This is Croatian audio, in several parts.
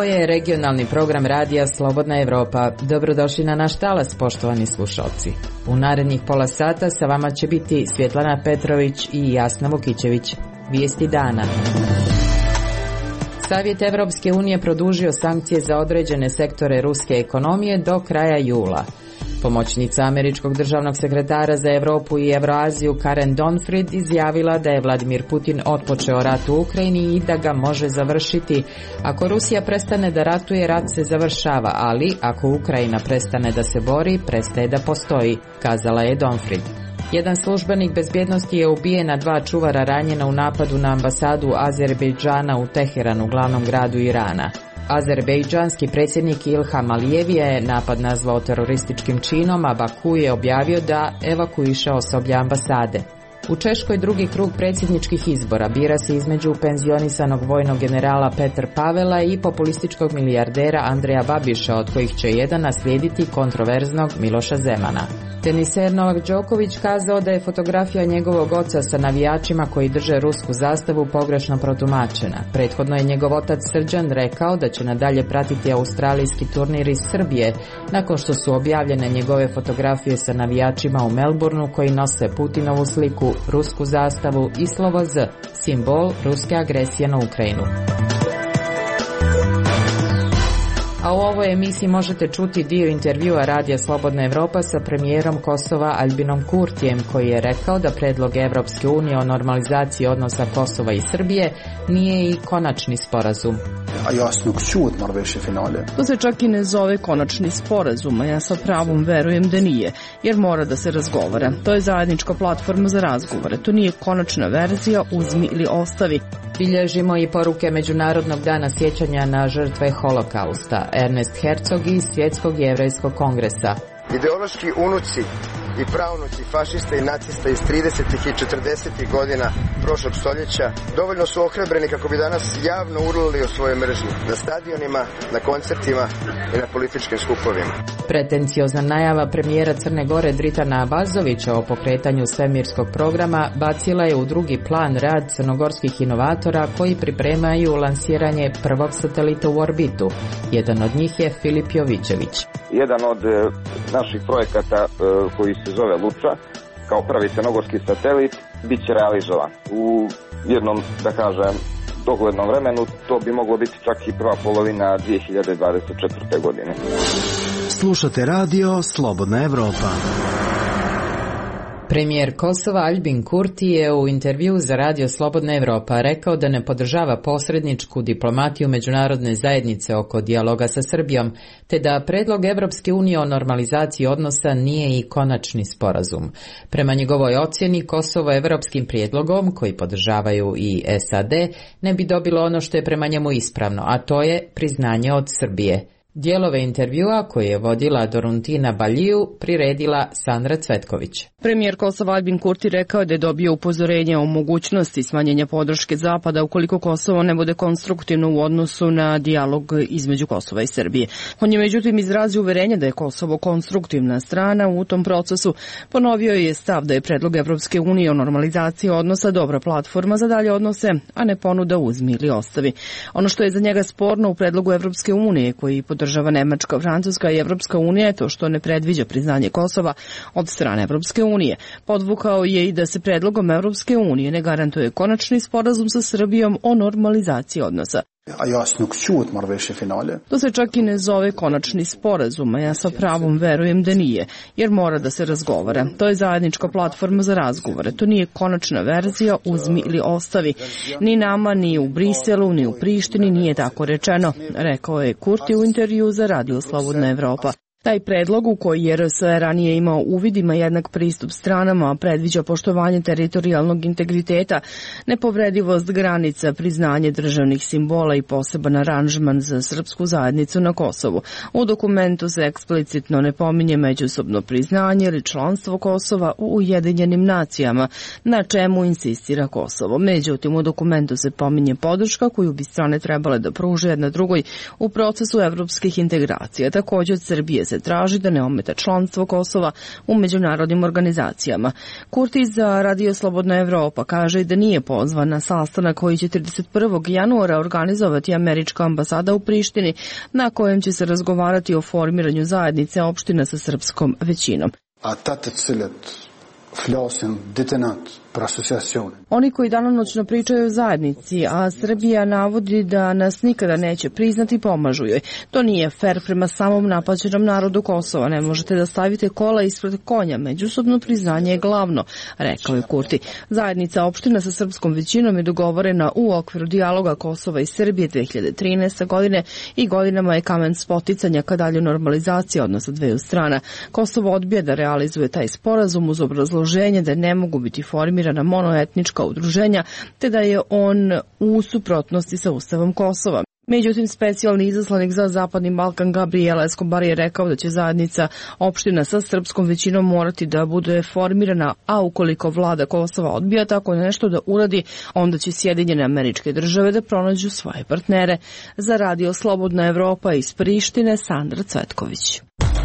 Ovo je regionalni program radija Slobodna Evropa. Dobrodošli na naš talas, poštovani slušalci. U narednih pola sata sa vama će biti Svjetlana Petrović i Jasna Vukićević. Vijesti dana. Savjet Evropske unije produžio sankcije za određene sektore ruske ekonomije do kraja jula. Pomoćnica američkog državnog sekretara za Europu i Evroaziju Karen Donfrid izjavila da je Vladimir Putin otpočeo rat u Ukrajini i da ga može završiti. Ako Rusija prestane da ratuje, rat se završava, ali ako Ukrajina prestane da se bori, prestaje da postoji, kazala je Donfrid. Jedan službenik bezbjednosti je ubijen, a 2 čuvara ranjena u napadu na ambasadu Azerbejdžana u Teheranu, glavnom gradu Irana. Azerbejdžanski predsjednik Ilham Alijev je napad nazvao terorističkim činom, a Baku je objavio da evakuiše osoblje ambasade. U Češkoj drugi krug predsjedničkih izbora bira se između penzionisanog vojnog generala Petr Pavela i populističkog milijardera Andreja Babiša, od kojih će jedan naslijediti kontroverznog Miloša Zemana. Teniser Novak Đoković kazao da je fotografija njegovog oca sa navijačima koji drže rusku zastavu pogrešno protumačena. Prethodno je njegov otac Srđan rekao da će nadalje pratiti australijski turnir iz Srbije, nakon što su objavljene njegove fotografije sa navijačima u Melbourneu koji nose Putinovu sliku, rusku zastavu i slovo Z, simbol ruske agresije na Ukrajinu. A u ovoj emisiji možete čuti dio intervjua radija Slobodna Evropa sa premijerom Kosova Albinom Kurtijem, koji je rekao da predlog Evropske unije o normalizaciji odnosa Kosova i Srbije nije i konačni sporazum. To se čak i ne zove konačni sporazum, a ja sa pravom verujem da nije, jer mora da se razgovara. To je zajednička platforma za razgovore, to nije konačna verzija uzmi ili ostavi. Bilježimo i poruke Međunarodnog dana sjećanja na žrtve Holokausta. Ernest Herzog iz Svjetskog jevrejskog kongresa. Ideološki unuci i praunuci fašista i nacista iz 30. i 40. godina prošlog stoljeća dovoljno su ohrabreni kako bi danas javno urlali o svojoj mržnji na stadionima, na koncertima i na političkim skupovima. Pretenciozna najava premijera Crne Gore Dritana Abazovića o pokretanju svemirskog programa bacila je u drugi plan rad crnogorskih inovatora koji pripremaju lansiranje prvog satelita u orbitu. Jedan od njih je Filip Jovićević. Jedan od naših projekata koji se zove Luča, kao prvi crnogorski satelit, bit će realizovan. U jednom, da kažem, doglednom vremenu to bi moglo biti čak i prva polovina 2024. godine. Slušate radio Slobodna Evropa. Premijer Kosova Albin Kurti je u intervjuu za radio Slobodna Evropa rekao da ne podržava posredničku diplomatiju međunarodne zajednice oko dijaloga sa Srbijom, te da predlog Evropske unije o normalizaciji odnosa nije i konačni sporazum. Prema njegovoj ocjeni, Kosovo evropskim prijedlogom, koji podržavaju i SAD, ne bi dobilo ono što je prema njemu ispravno, a to je priznanje od Srbije. Dijelove intervjua koje je vodila Doruntina Baljiju priredila Sandra Cvetković. Premijer Kosova Albin Kurti rekao da je dobio upozorenje o mogućnosti smanjenja podrške Zapada ukoliko Kosovo ne bude konstruktivno u odnosu na dijalog između Kosova i Srbije. On je međutim izrazio uverenje da je Kosovo konstruktivna strana u tom procesu. Ponovio je stav da je predlog Evropske unije o normalizaciji odnosa dobra platforma za dalje odnose, a ne ponuda uzmi ili ostavi. Ono što je za njega sporno u predlogu Evropske unije, koji podržava Nemačka, Francuska i Evropska unija, je to što ne predviđa priznanje Kosova od strane Evropske unije. Podvukao je i da se predlogom Evropske unije ne garantuje konačni sporazum sa Srbijom o normalizaciji odnosa. To se čak i ne zove konačni sporazum, a ja sa pravom verujem da nije, jer mora da se razgovara. To je zajednička platforma za razgovore, to nije konačna verzija uzmi ili ostavi. Ni nama, ni u Briselu, ni u Prištini nije tako rečeno, rekao je Kurti u intervju za radio Slobodna Evropa. Taj predlog, u koji je RS ranije imao uvid, ima jednak pristup stranama, predviđa poštovanje teritorijalnog integriteta, nepovredivost granica, priznanje državnih simbola i poseban aranžman za srpsku zajednicu na Kosovu. U dokumentu se eksplicitno ne pominje međusobno priznanje ili članstvo Kosova u Ujedinjenim nacijama, na čemu insistira Kosovo. Međutim, u dokumentu se pominje podrška koju bi strane trebale da pruže jedna drugoj u procesu evropskih integracija. Također od Srbije se traži da ne ometa članstvo Kosova u međunarodnim organizacijama. Kurti za Radio Slobodna Evropa kaže da nije pozvan na sastanak koji će 31. januara organizovati američka ambasada u Prištini, na kojem će se razgovarati o formiranju zajednice opština sa srpskom većinom. Oni koji danonoćno pričaju o zajednici, a Srbija navodi da nas nikada neće priznati, pomažu joj. To nije fer prema samom napaćenom narodu Kosova. Ne možete da stavite kola ispred konja. Međusobno priznanje je glavno, rekao je Kurti. Zajednica opština sa srpskom većinom je dogovorena u okviru dijaloga Kosova i Srbije 2013. godine i godinama je kamen spoticanja ka dalju normalizaciji odnosa dveju strana. Kosovo odbija da realizuje taj sporazum uz obrazloženje da ne mogu biti formirana monoetnička udruženja, te da je on u suprotnosti sa Ustavom Kosova. Međutim, specijalni izaslanik za Zapadni Balkan Gabriela Escobar je rekao da će zajednica opština sa srpskom većinom morati da bude formirana, a ukoliko vlada Kosova odbija tako nešto da uradi, onda će Sjedinjene Američke Države da pronađu svoje partnere. Za Radio Slobodna Evropa iz Prištine, Sandra Cvetković.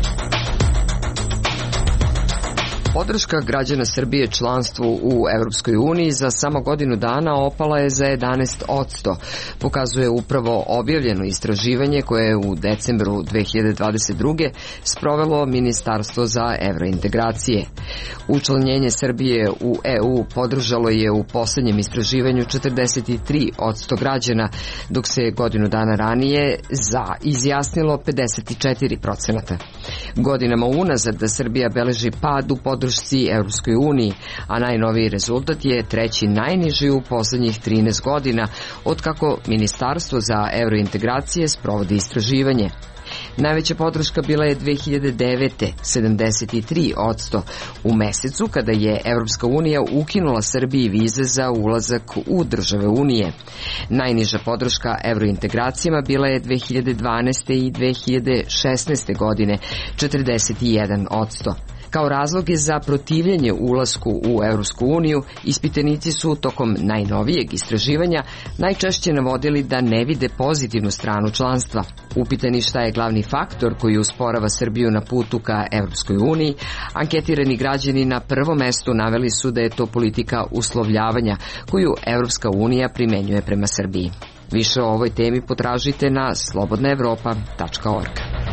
Podrška građana Srbije članstvu u Evropskoj uniji za samo godinu dana opala je za 11%, pokazuje upravo objavljeno istraživanje koje je u decembru 2022. sprovelo Ministarstvo za evrointegracije. Učlanjenje Srbije u EU podržalo je u poslednjem istraživanju 43% građana, dok se godinu dana ranije za izjasnilo 54%. Godinama unazad da Srbija beleži pad u podršci Evropskoj uniji, a najnoviji rezultat je treći najniži u poslednjih 13 godina, otkako Ministarstvo za evrointegracije sprovodi istraživanje. Najveća podrška bila je 2009. 73%, u mesecu kada je Evropska unija ukinula Srbiji vize za ulazak u države Unije. Najniža podrška evrointegracijama bila je 2012. i 2016. godine, 41%. Kao razloge za protivljenje ulasku u Evropsku uniju, ispitanici su tokom najnovijeg istraživanja najčešće navodili da ne vide pozitivnu stranu članstva. Upitani šta je glavni faktor koji usporava Srbiju na putu ka Evropskoj uniji, anketirani građani na prvom mestu naveli su da je to politika uslovljavanja koju Evropska unija primenjuje prema Srbiji. Više o ovoj temi potražite na slobodnaevropa.org.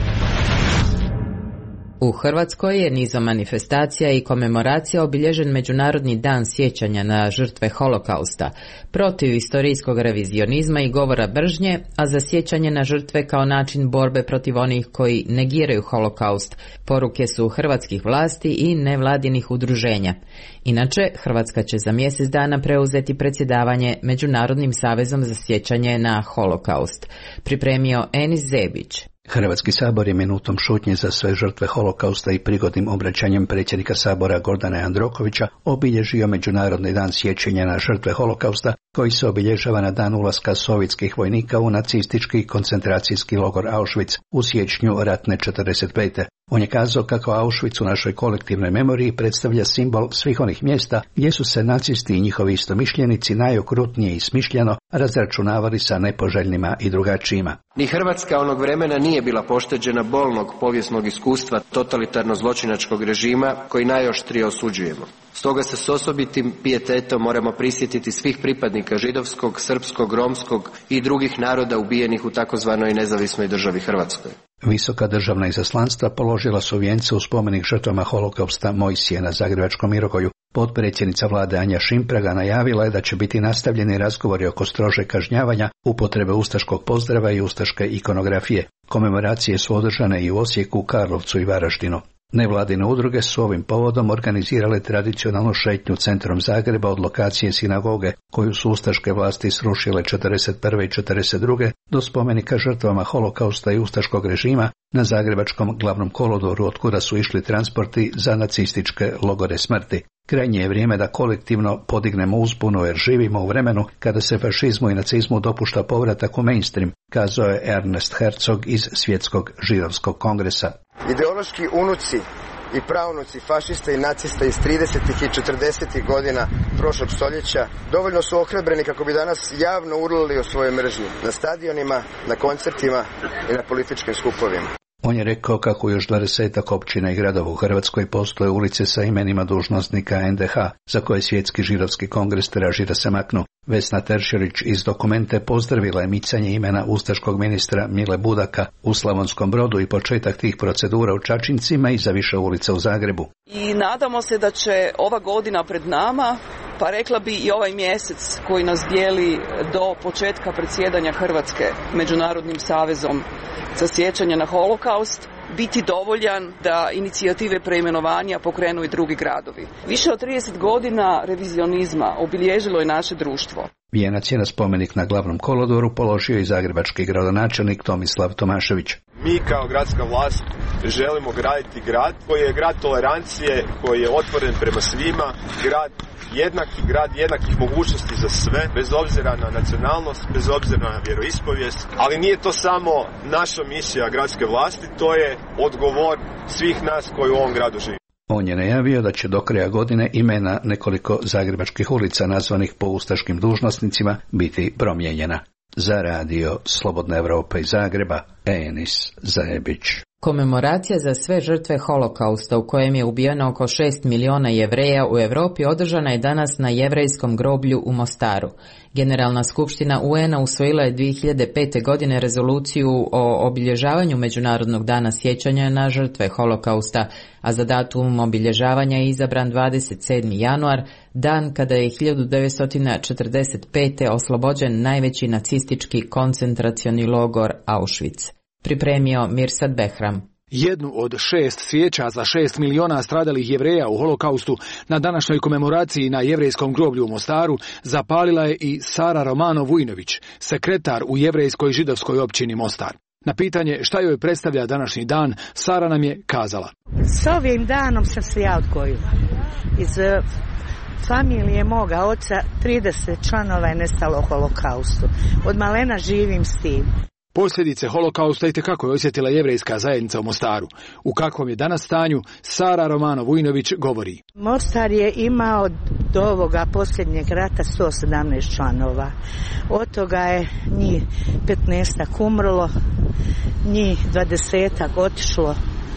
U Hrvatskoj je nizom manifestacija i komemoracija obilježen Međunarodni dan sjećanja na žrtve Holokausta, protiv istorijskog revizionizma i govora mržnje, a za sjećanje na žrtve kao način borbe protiv onih koji negiraju Holokaust. Poruke su hrvatskih vlasti i nevladinih udruženja. Inače, Hrvatska će za mjesec dana preuzeti predsjedavanje Međunarodnim savezom za sjećanje na Holokaust. Pripremio Enis Zebić. Hrvatski sabor je minutom šutnje za sve žrtve Holokausta i prigodnim obraćanjem predsjednika Sabora Gordana Jandrokovića obilježio Međunarodni dan sjećanja na žrtve Holokausta, koji se obilježava na dan ulaska sovjetskih vojnika u nacistički koncentracijski logor Auschwitz u siječnju ratne 45. On je kazao kako Auschwitz u našoj kolektivnoj memoriji predstavlja simbol svih onih mjesta gdje su se nacisti i njihovi istomišljenici najokrutnije i smišljeno razračunavali sa nepoželjnima i drugačijima. Ni Hrvatska onog vremena nije bila pošteđena bolnog povijesnog iskustva totalitarno-zločinačkog režima koji najoštrije osuđujemo. Stoga se s osobitim pijetetom moramo prisjetiti svih pripadnika židovskog, srpskog, romskog i drugih naroda ubijenih u takozvanoj nezavisnoj državi Hrvatskoj. Visoka državna izaslanstva položila su vijence u spomenik žrtvama Holokausta Mojsije na Zagrebačkom Mirogoju. Potpredsjednica vlade Anja Šimpraga najavila je da će biti nastavljeni razgovori oko strožeg kažnjavanja, upotrebe ustaškog pozdrava i ustaške ikonografije. Komemoracije su održane i u Osijeku, Karlovcu i Varaždinu. Nevladine udruge su ovim povodom organizirale tradicionalnu šetnju centrom Zagreba od lokacije sinagoge, koju su ustaške vlasti srušile 1941. i 1942. do spomenika žrtvama Holokausta i ustaškog režima na Zagrebačkom glavnom kolodvoru, otkuda su išli transporti za nacističke logore smrti. Krajnje je vrijeme da kolektivno podignemo uzbunu jer živimo u vremenu kada se fašizmu i nacizmu dopušta povratak u mainstream, kazao je Ernest Herzog iz Svjetskog židovskog kongresa. Ideološki unuci i pravnuci fašista i nacista iz 30. i 40. godina prošlog stoljeća dovoljno su ohrabreni kako bi danas javno urlali o svojoj mržnji na stadionima, na koncertima i na političkim skupovima. On je rekao kako još 20 općina i gradova u Hrvatskoj postoje ulice sa imenima dužnosnika NDH, za koje Svjetski židovski kongres traži da se maknu. Vesna Teršelić iz Dokumente pozdravila je micanje imena ustaškog ministra Mile Budaka u Slavonskom Brodu i početak tih procedura u Čačincima i za više ulica u Zagrebu. I nadamo se da će ova godina pred nama, pa rekla bi i ovaj mjesec koji nas dijeli do početka predsjedanja Hrvatske Međunarodnim savezom za sjećanje na holokaust, biti dovoljan da inicijative preimenovanja pokrenu i drugi gradovi. Više od 30 godina revizionizma obilježilo je naše društvo. Vijenac je na spomenik na Glavnom kolodvoru položio i zagrebački gradonačelnik Tomislav Tomašević. Mi kao gradska vlast želimo graditi grad koji je grad tolerancije, koji je otvoren prema svima, grad jednakih mogućnosti za sve, bez obzira na nacionalnost, bez obzira na vjeroispovijest, ali nije to samo naša misija gradske vlasti, to je odgovor svih nas koji u ovom gradu živimo. On je najavio da će do kraja godine imena nekoliko zagrebačkih ulica nazvanih po ustaškim dužnosnicima biti promijenjena. Za radio Slobodna Evropa iz Zagreba, Enis Zajebić. Komemoracija za sve žrtve holokausta u kojem je ubijeno oko 6 miliona Jevreja u Europi održana je danas na jevrejskom groblju u Mostaru. Generalna skupština UN-a usvojila je 2005. godine rezoluciju o obilježavanju Međunarodnog dana sjećanja na žrtve holokausta, a za datum obilježavanja je izabran 27. januar, dan kada je 1945. oslobođen najveći nacistički koncentracioni logor Auschwitz. Pripremio Mirsad Behram. Jednu od 6 svijeća za 6 miliona stradalih Jevreja u holokaustu na današnjoj komemoraciji na jevrejskom groblju u Mostaru zapalila je i Sara Romano-Vujnović, sekretar u jevrejskoj židovskoj općini Mostar. Na pitanje šta joj predstavlja današnji dan, Sara nam je kazala. S ovim danom sam se ja odgojila. Iz familije moga oca 30 članova je nestalo u holokaustu. Od malena živim s tim. Posljedice holokausta itekako je osjetila jevrejska zajednica u Mostaru. U kakvom je danas stanju, Sara Romano-Vujnović govori. Mostar je imao do ovoga posljednjeg rata 117 članova. Od toga je njih 15 umrlo, njih 20 otišlo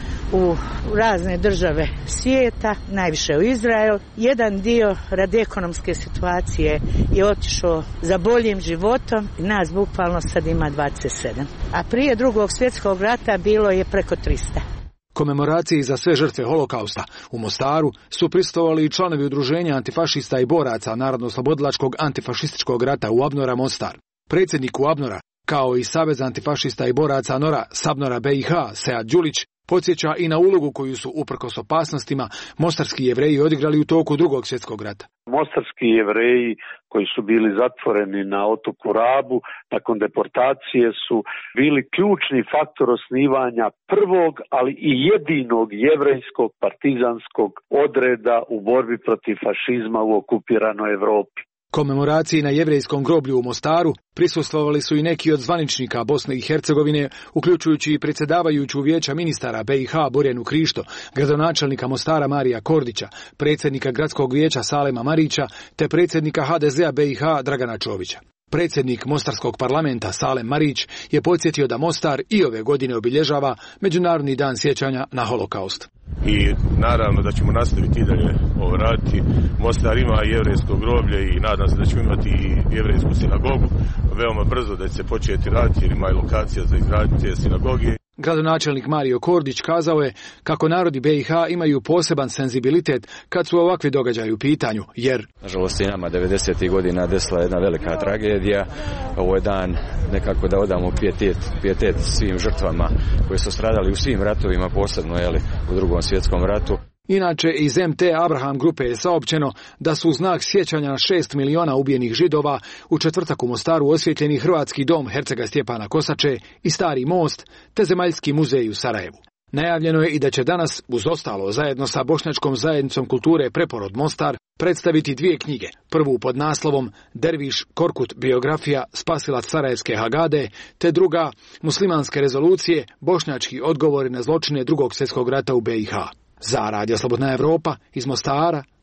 u razne države svijeta, najviše u Izrael. Jedan dio radi ekonomske situacije je otišao za boljim životom. Nas bukvalno sad ima 27. A prije Drugog svjetskog rata bilo je preko 300. Komemoraciji za sve žrtve holokausta u Mostaru su prisustvovali i članovi udruženja antifašista i boraca Narodno-oslobodilačkog antifašističkog rata u Abnora Mostar. Predsjednik Abnora, kao i Savez antifašista i boraca Nora Sabnora BiH, Sead Đulić, podsjeća i na ulogu koju su, uprkos opasnostima, mostarski Jevreji odigrali u toku Drugog svjetskog rata. Mostarski Jevreji koji su bili zatvoreni na otoku Rabu nakon deportacije su bili ključni faktor osnivanja prvog, ali i jedinog jevrejskog partizanskog odreda u borbi protiv fašizma u okupiranoj Europi. Komemoraciji na jevrejskom groblju u Mostaru prisustvovali su i neki od zvaničnika Bosne i Hercegovine, uključujući i predsjedavajuću vijeća ministara BiH Borjanu Krišto, gradonačelnika Mostara Marija Kordića, predsjednika gradskog vijeća Salema Marića te predsjednika HDZ-a BiH Dragana Čovića. Predsjednik Mostarskog parlamenta Salem Marić je podsjetio da Mostar i ove godine obilježava Međunarodni dan sjećanja na holokaust. I naravno da ćemo nastaviti i dalje ovo raditi. Mostar ima jevrejsko groblje i nadam se da ćemo imati i jevrejsku sinagogu. Veoma brzo da će se početi raditi jer ima i lokacija za izgradnju te sinagoge. Gradonačelnik Mario Kordić kazao je kako narodi BiH imaju poseban senzibilitet kad su ovakvi događaji u pitanju, jer nažalost i nama 90. godina desila jedna velika tragedija. Ovo je dan nekako da odamo pijetet svim žrtvama koji su stradali u svim ratovima, posebno u Drugom svjetskom ratu. Inače, iz MT Abraham grupe je saopćeno da su u znak sjećanja na 6 miliona ubijenih Židova u četvrtak u Mostaru osvjetljeni Hrvatski dom Hercega Stjepana Kosače i Stari most, te Zemaljski muzej u Sarajevu. Najavljeno je i da će danas, uz ostalo, zajedno sa Bošnjačkom zajednicom kulture Preporod Mostar, predstaviti 2 knjige. Prvu pod naslovom Derviš Korkut biografija spasilac Sarajevske Hagade, te druga Muslimanske rezolucije, bošnjački odgovori na zločine Drugog svjetskog rata u BiH. Za Radio Slobodna Evropa iz Mostara,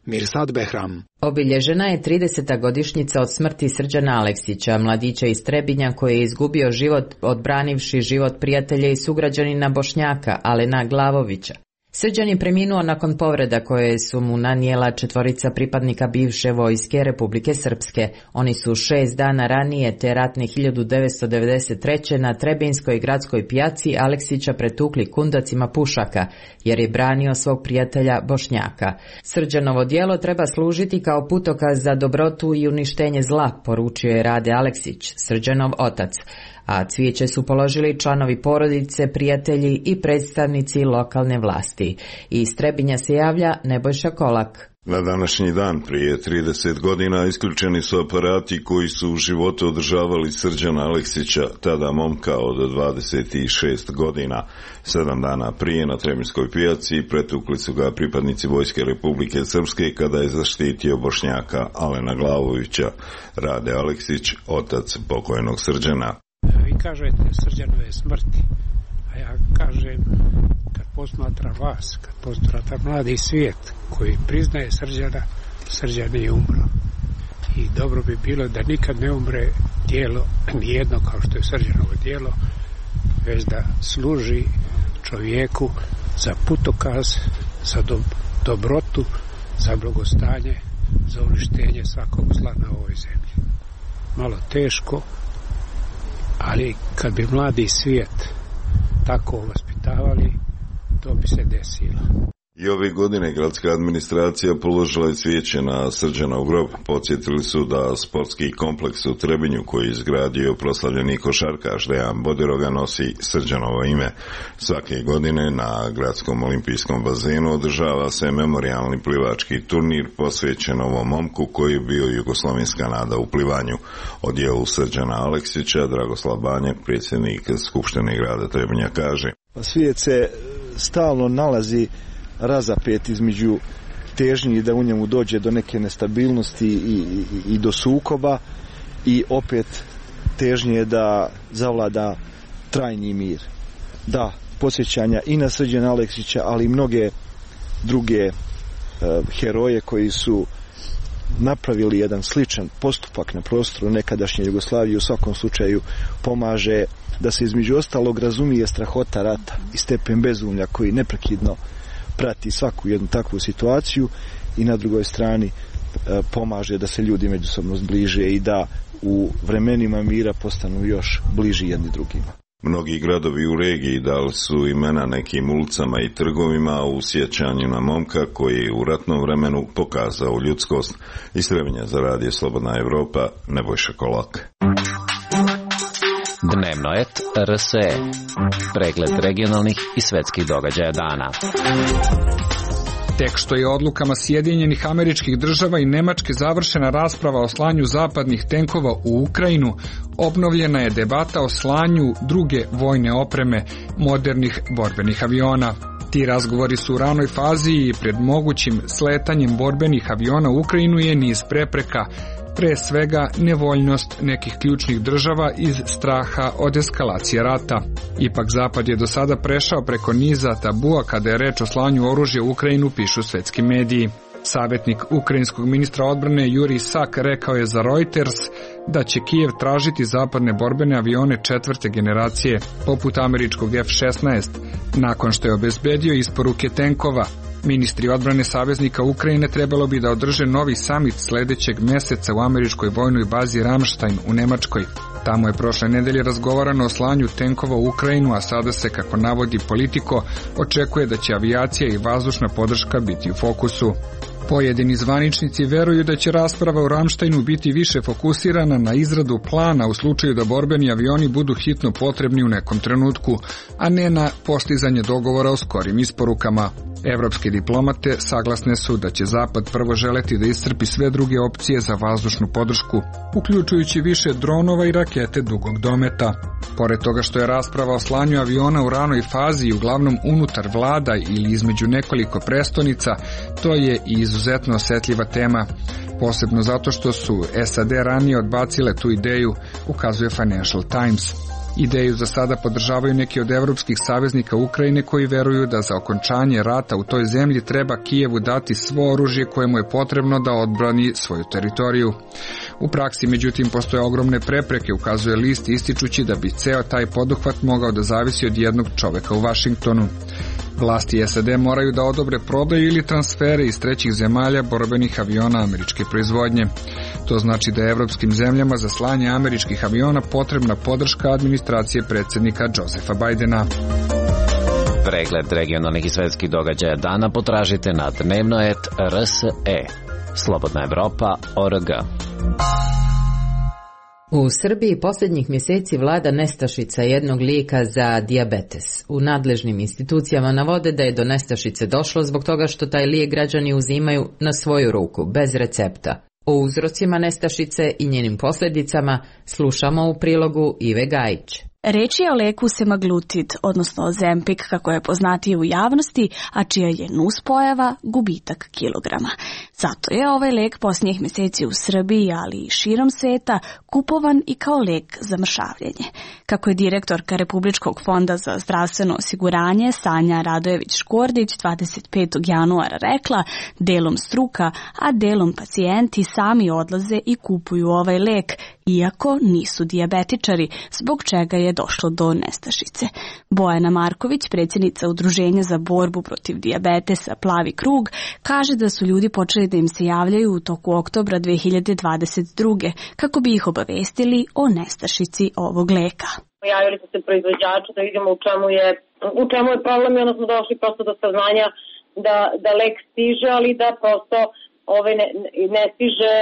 Mirsad Behram. Obilježena je 30. godišnjica od smrti Srđana Aleksića, mladića iz Trebinja koji je izgubio život odbranivši život prijatelja i sugrađanina Bošnjaka, Alena Glavovića. Srđan je preminuo nakon povreda koje su mu nanijela 4 pripadnika bivše vojske Republike Srpske. Oni su 6 dana ranije te ratne 1993. na Trebinskoj gradskoj pijaci Aleksića pretukli kundacima pušaka, jer je branio svog prijatelja Bošnjaka. Srđanovo djelo treba služiti kao putokaz za dobrotu i uništenje zla, poručio je Rade Aleksić, Srđanov otac. A cvijeće su položili članovi porodice, prijatelji i predstavnici lokalne vlasti. Iz Trebinja se javlja Nebojša Kolak. Na današnji dan prije 30 godina isključeni su aparati koji su u životu održavali Srđana Aleksića, tada momka od 26 godina. 7 dana prije na Trebinskoj pijaci pretukli su ga pripadnici Vojske Republike Srpske kada je zaštitio Bošnjaka Alena Glavovića. Rade Aleksić, otac pokojnog Srđana. Vi kažete Srđanove smrti, a ja kažem kad posmatra vas, kad posmatra mladi svijet koji priznaje Srđana, Srđan je umro. I dobro bi bilo da nikad ne umre djelo, nijedno kao što je Srđanovo djelo, već da služi čovjeku za putokaz, za dobrotu, za blagostanje, za uništenje svakog zla na ovoj zemlji. Malo teško, ali kad bi mladi svijet tako vaspitavali, to bi se desilo. I ove godine gradska administracija položila je cvijeće na Srđanov grob. Podsjetili su da sportski kompleks u Trebinju koji je izgradio proslavljeni košarkaš Dejan Bodiroga nosi Srđanovo ime. Svake godine na gradskom olimpijskom bazenu održava se memorijalni plivački turnir posvećen ovom momku koji je bio jugoslovenska nada u plivanju. O djelu Srđana Aleksića Dragoslav Banjak, predsjednik Skupštine grada Trebinja, kaže: Svijet se stalno nalazi razapet između težnji da u njemu dođe do neke nestabilnosti i do sukoba i opet težnje da zavlada trajni mir. Da, podsjećanja i na Srđana Aleksića, ali i mnoge druge heroje koji su napravili jedan sličan postupak na prostoru nekadašnje Jugoslavije, u svakom slučaju pomaže da se između ostalog razumije strahota rata i stepen bezumlja koji neprekidno prati svaku jednu takvu situaciju i na drugoj strani pomaže da se ljudi međusobno zbliže i da u vremenima mira postanu još bliži jedni drugima. Mnogi gradovi u regiji dali su imena nekim ulicama i trgovima u sjećanju na momka koji je u ratnom vremenu pokazao ljudskost. Iz Trebinja za Radio Slobodna Evropa, Nebojša Kolak. Dnevnoet RSE. Pregled regionalnih i svetskih događaja dana. Tek što je odlukama Sjedinjenih Američkih Država i Nemačke završena rasprava o slanju zapadnih tenkova u Ukrajinu, obnovljena je debata o slanju druge vojne opreme modernih borbenih aviona. Ti razgovori su u ranoj fazi i pred mogućim sletanjem borbenih aviona u Ukrajinu je niz prepreka, pre svega nevoljnost nekih ključnih država iz straha od eskalacije rata. Ipak Zapad je do sada prešao preko niza tabua kada je reč o slanju oružja u Ukrajinu, pišu svetski mediji. Savjetnik ukrajinskog ministra odbrane Jurij Sak rekao je za Reuters da će Kijev tražiti zapadne borbene avione 4. generacije, poput američkog F-16, nakon što je obezbedio isporuke tenkova. Ministri odbrane saveznika Ukrajine trebalo bi da održe novi samit sledećeg meseca u američkoj vojnoj bazi Ramstein u Nemačkoj. Tamo je prošle nedelje razgovarano o slanju tenkova u Ukrajinu, a sada se, kako navodi Politico, očekuje da će avijacija i vazdušna podrška biti u fokusu. Pojedini zvaničnici veruju da će rasprava u Ramsteinu biti više fokusirana na izradu plana u slučaju da borbeni avioni budu hitno potrebni u nekom trenutku, a ne na postizanje dogovora o skorim isporukama. Evropske diplomate saglasne su da će Zapad prvo želeti da iscrpi sve druge opcije za vazdušnu podršku, uključujući više dronova i rakete dugog dometa. Pored toga što je rasprava o slanju aviona u ranoj fazi i uglavnom unutar vlada ili između nekoliko prestonica, to je i izuzetno osjetljiva tema, posebno zato što su SAD ranije odbacile tu ideju, ukazuje Financial Times. Ideju za sada podržavaju neki od evropskih saveznika Ukrajine koji veruju da za okončanje rata u toj zemlji treba Kijevu dati svo oružje koje mu je potrebno da odbrani svoju teritoriju. U praksi, međutim, postoje ogromne prepreke, ukazuje list, ističući da bi ceo taj poduhvat mogao da zavisi od jednog čoveka u Vašingtonu. Vlasti SAD moraju da odobre prodaju ili transfere iz trećih zemalja borbenih aviona američke proizvodnje. To znači da je evropskim zemljama za slanje američkih aviona potrebna podrška administracije predsjednika Josefa Bajdena. Pregled regionalnih i svetskih događaja dana potražite na dnevno.rs.e. Slobodna Evropa.org. U Srbiji posljednjih mjeseci vlada nestašica jednog lijeka za dijabetes. U nadležnim institucijama navode da je do nestašice došlo zbog toga što taj lijek građani uzimaju na svoju ruku, bez recepta. O uzrocima nestašice i njenim posljedicama slušamo u prilogu Ive Gajić. Reč je o leku semaglutid, odnosno Ozempic kako je poznatiji u javnosti, a čija je nuspojava gubitak kilograma. Zato je ovaj lek posljednjih mjeseci u Srbiji, ali i širom sveta, kupovan i kao lek za mršavljenje. Kako je direktorka Republičkog fonda za zdravstveno osiguranje Sanja Radojević-Škordić 25. januara rekla, delom struka, a delom pacijenti sami odlaze i kupuju ovaj lek, iako nisu dijabetičari, zbog čega je došlo do nestašice. Bojana Marković, predsjednica Udruženja za borbu protiv dijabetesa Plavi krug, kaže da su ljudi počeli da im se javljaju u toku oktobra 2022. kako bi ih obavestili o nestašici ovog leka. Javili su se proizvođači da vidimo u čemu je problem i onda smo došli prosto do saznanja da lek stiže, ali da prosto ne stiže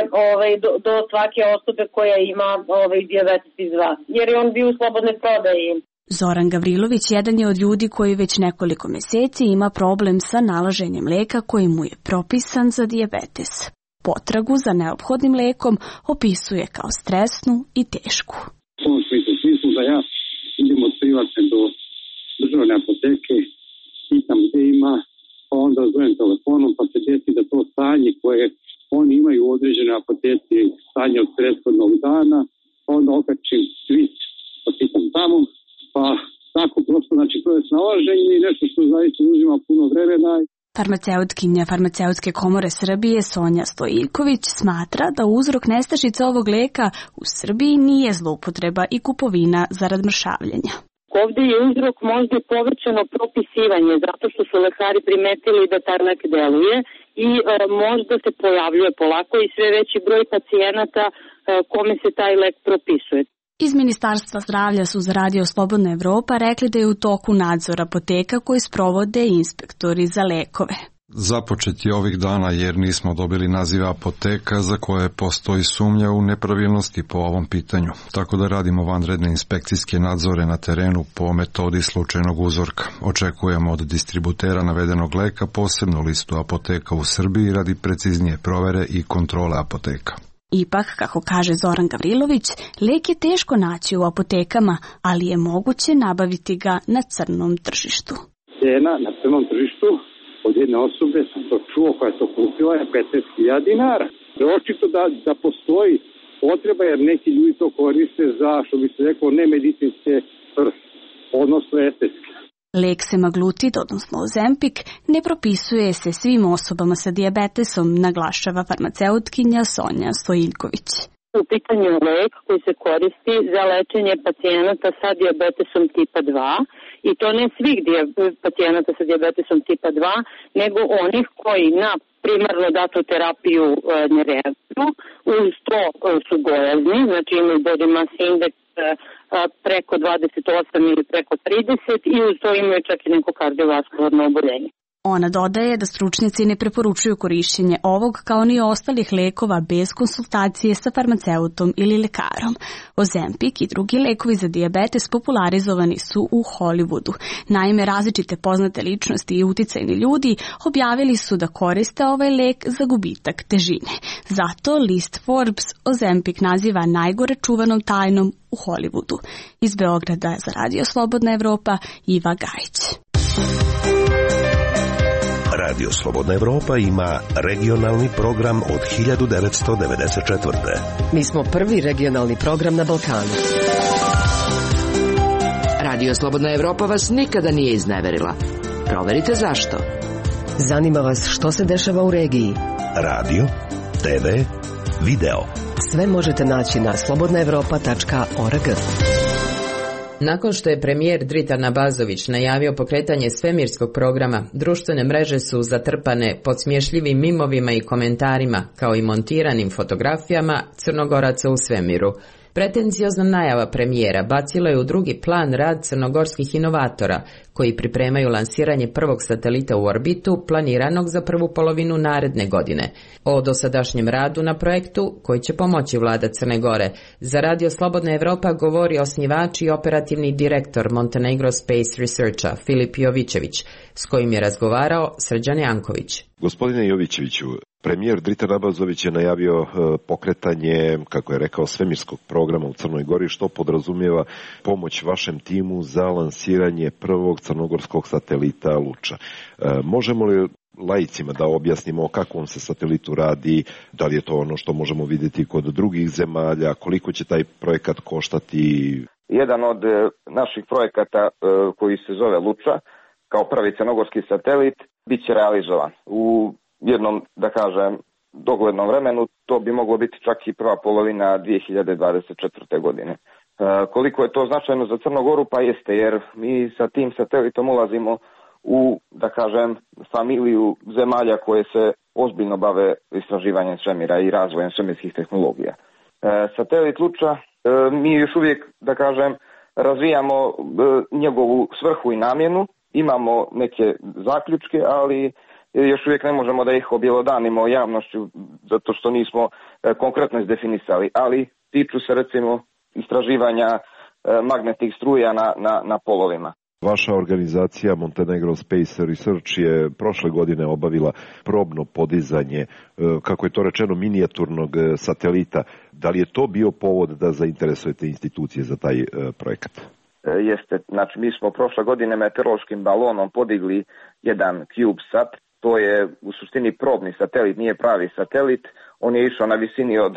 do svake osobe koja ima dijabetes iz 2, jer je on bio u slobodnoj prodaji. Zoran Gavrilović jedan je od ljudi koji već nekoliko mjeseci ima problem sa nalaženjem leka koji mu je propisan za dijabetes. Potragu za neophodnim lekom opisuje kao stresnu i tešku. U tom smislu da ja idem od privatne do državne apoteke, pitam gdje ima, pa onda zovem telefonom, pa se desi da to stanje koje oni imaju u određene apoteci, stanje od prethodnog dana, pa onda okačim svit, pa pitam tamo, pa tako prosto, znači to je snalaženje i nešto što zaista uzima puno vremena. Farmaceutkinja Farmaceutske komore Srbije Sonja Stojiljković smatra da uzrok nestašice ovog leka u Srbiji nije zloupotreba i kupovina zarad mršavljenja. Ovdje je uzrok možda povrćeno propisivanje, zato što su lekari primetili da taj lek deluje i možda se pojavljuje polako i sve veći broj pacijenata kome se taj lek propisuje. Iz Ministarstva zdravlja su za Radio Slobodna Evropa rekli da je u toku nadzor apoteka koji sprovode inspektori za lekove. Započet je ovih dana jer nismo dobili nazive apoteka za koje postoji sumnja u nepravilnosti po ovom pitanju. Tako da radimo vanredne inspekcijske nadzore na terenu po metodi slučajnog uzorka. Očekujemo od distributera navedenog leka posebnu listu apoteka u Srbiji radi preciznije provere i kontrole apoteka. Ipak, kako kaže Zoran Gavrilović, lek je teško naći u apotekama, ali je moguće nabaviti ga na crnom tržištu. Cena na crnom tržištu od jedne osobe, sam to čuo, koja je to kupila, je 15.000 dinara. Očito da postoji potreba jer neki ljudi to koriste za, što bi se rekao, nemedicinske svrhe, odnosno estetske. Lek semaglutid, odnosno Ozempic, ne propisuje se svim osobama sa dijabetesom, naglašava farmaceutkinja Sonja Stojiljković. U pitanju je lek koji se koristi za lečenje pacijenata sa dijabetesom tipa 2 i to ne svih pacijenata sa dijabetesom tipa 2, nego onih koji na primarno datu terapiju ne reaguju, uz to su gojazni, znači imaju body mass index preko 28 ili preko 30 i uz to imaju čak i neko kardiovaskularno oboljenje. Ona dodaje da stručnjaci ne preporučuju korišćenje ovog kao ni ostalih lekova bez konsultacije sa farmaceutom ili lekarom. Ozempic i drugi lekovi za dijabetes popularizovani su u Hollywoodu. Naime, različite poznate ličnosti i uticajni ljudi objavili su da koriste ovaj lek za gubitak težine. Zato list Forbes Ozempic naziva najgore čuvanom tajnom u Hollywoodu. Iz Beograda za Radio Slobodna Evropa, Iva Gajić. Radio Slobodna Evropa ima regionalni program od 1994. Mi smo prvi regionalni program na Balkanu. Radio Slobodna Evropa vas nikada nije izneverila. Proverite zašto. Zanima vas što se dešava u regiji. Radio, TV, video. Sve možete naći na slobodnaevropa.org. Nakon što je premijer Dritan Abazović najavio pokretanje svemirskog programa, društvene mreže su zatrpane podsmješljivim mimovima i komentarima, kao i montiranim fotografijama Crnogoraca u svemiru. Pretenciozna najava premijera bacila je u drugi plan rad crnogorskih inovatora, koji pripremaju lansiranje prvog satelita u orbitu, planiranog za prvu polovinu naredne godine. O dosadašnjem radu na projektu, koji će pomoći vlada Crne Gore, za Radio Slobodna Evropa govori osnivač i operativni direktor Montenegro Space Researcha Filip Jovićević, s kojim je razgovarao Srđan Janković. Gospodine Jovićeviću, premijer Dritan Abazović je najavio pokretanje, kako je rekao, svemirskog programa u Crnoj Gori, što podrazumijeva pomoć vašem timu za lansiranje prvog crnogorskog satelita Luča. Možemo li laicima da objasnimo o kakvom se satelitu radi, da li je to ono što možemo vidjeti kod drugih zemalja, koliko će taj projekat koštati? Jedan od naših projekata koji se zove Luča, kao prvi crnogorski satelit, bit će realizovan u jednom, da kažem, doglednom vremenu. To bi moglo biti čak i prva polovina 2024. godine. Koliko je to značajno za Crnu Goru? Pa jeste, jer mi sa tim satelitom ulazimo u, da kažem, familiju zemalja koje se ozbiljno bave istraživanjem svemira i razvojem svemirskih tehnologija. Satelit Luča, mi još uvijek, da kažem, razvijamo njegovu svrhu i namjenu, imamo neke zaključke, ali još uvijek ne možemo da ih objelodanimo javnošću, zato što nismo konkretno izdefinisali, ali tiču se recimo istraživanja magnetnih struja na polovima. Vaša organizacija Montenegro Space Research je prošle godine obavila probno podizanje, kako je to rečeno, minijaturnog satelita. Da li je to bio povod da zainteresujete institucije za taj projekat? Jeste. Znači, mi smo prošle godine meteorološkim balonom podigli jedan CubeSat. To je u suštini probni satelit, nije pravi satelit. On je išao na visini od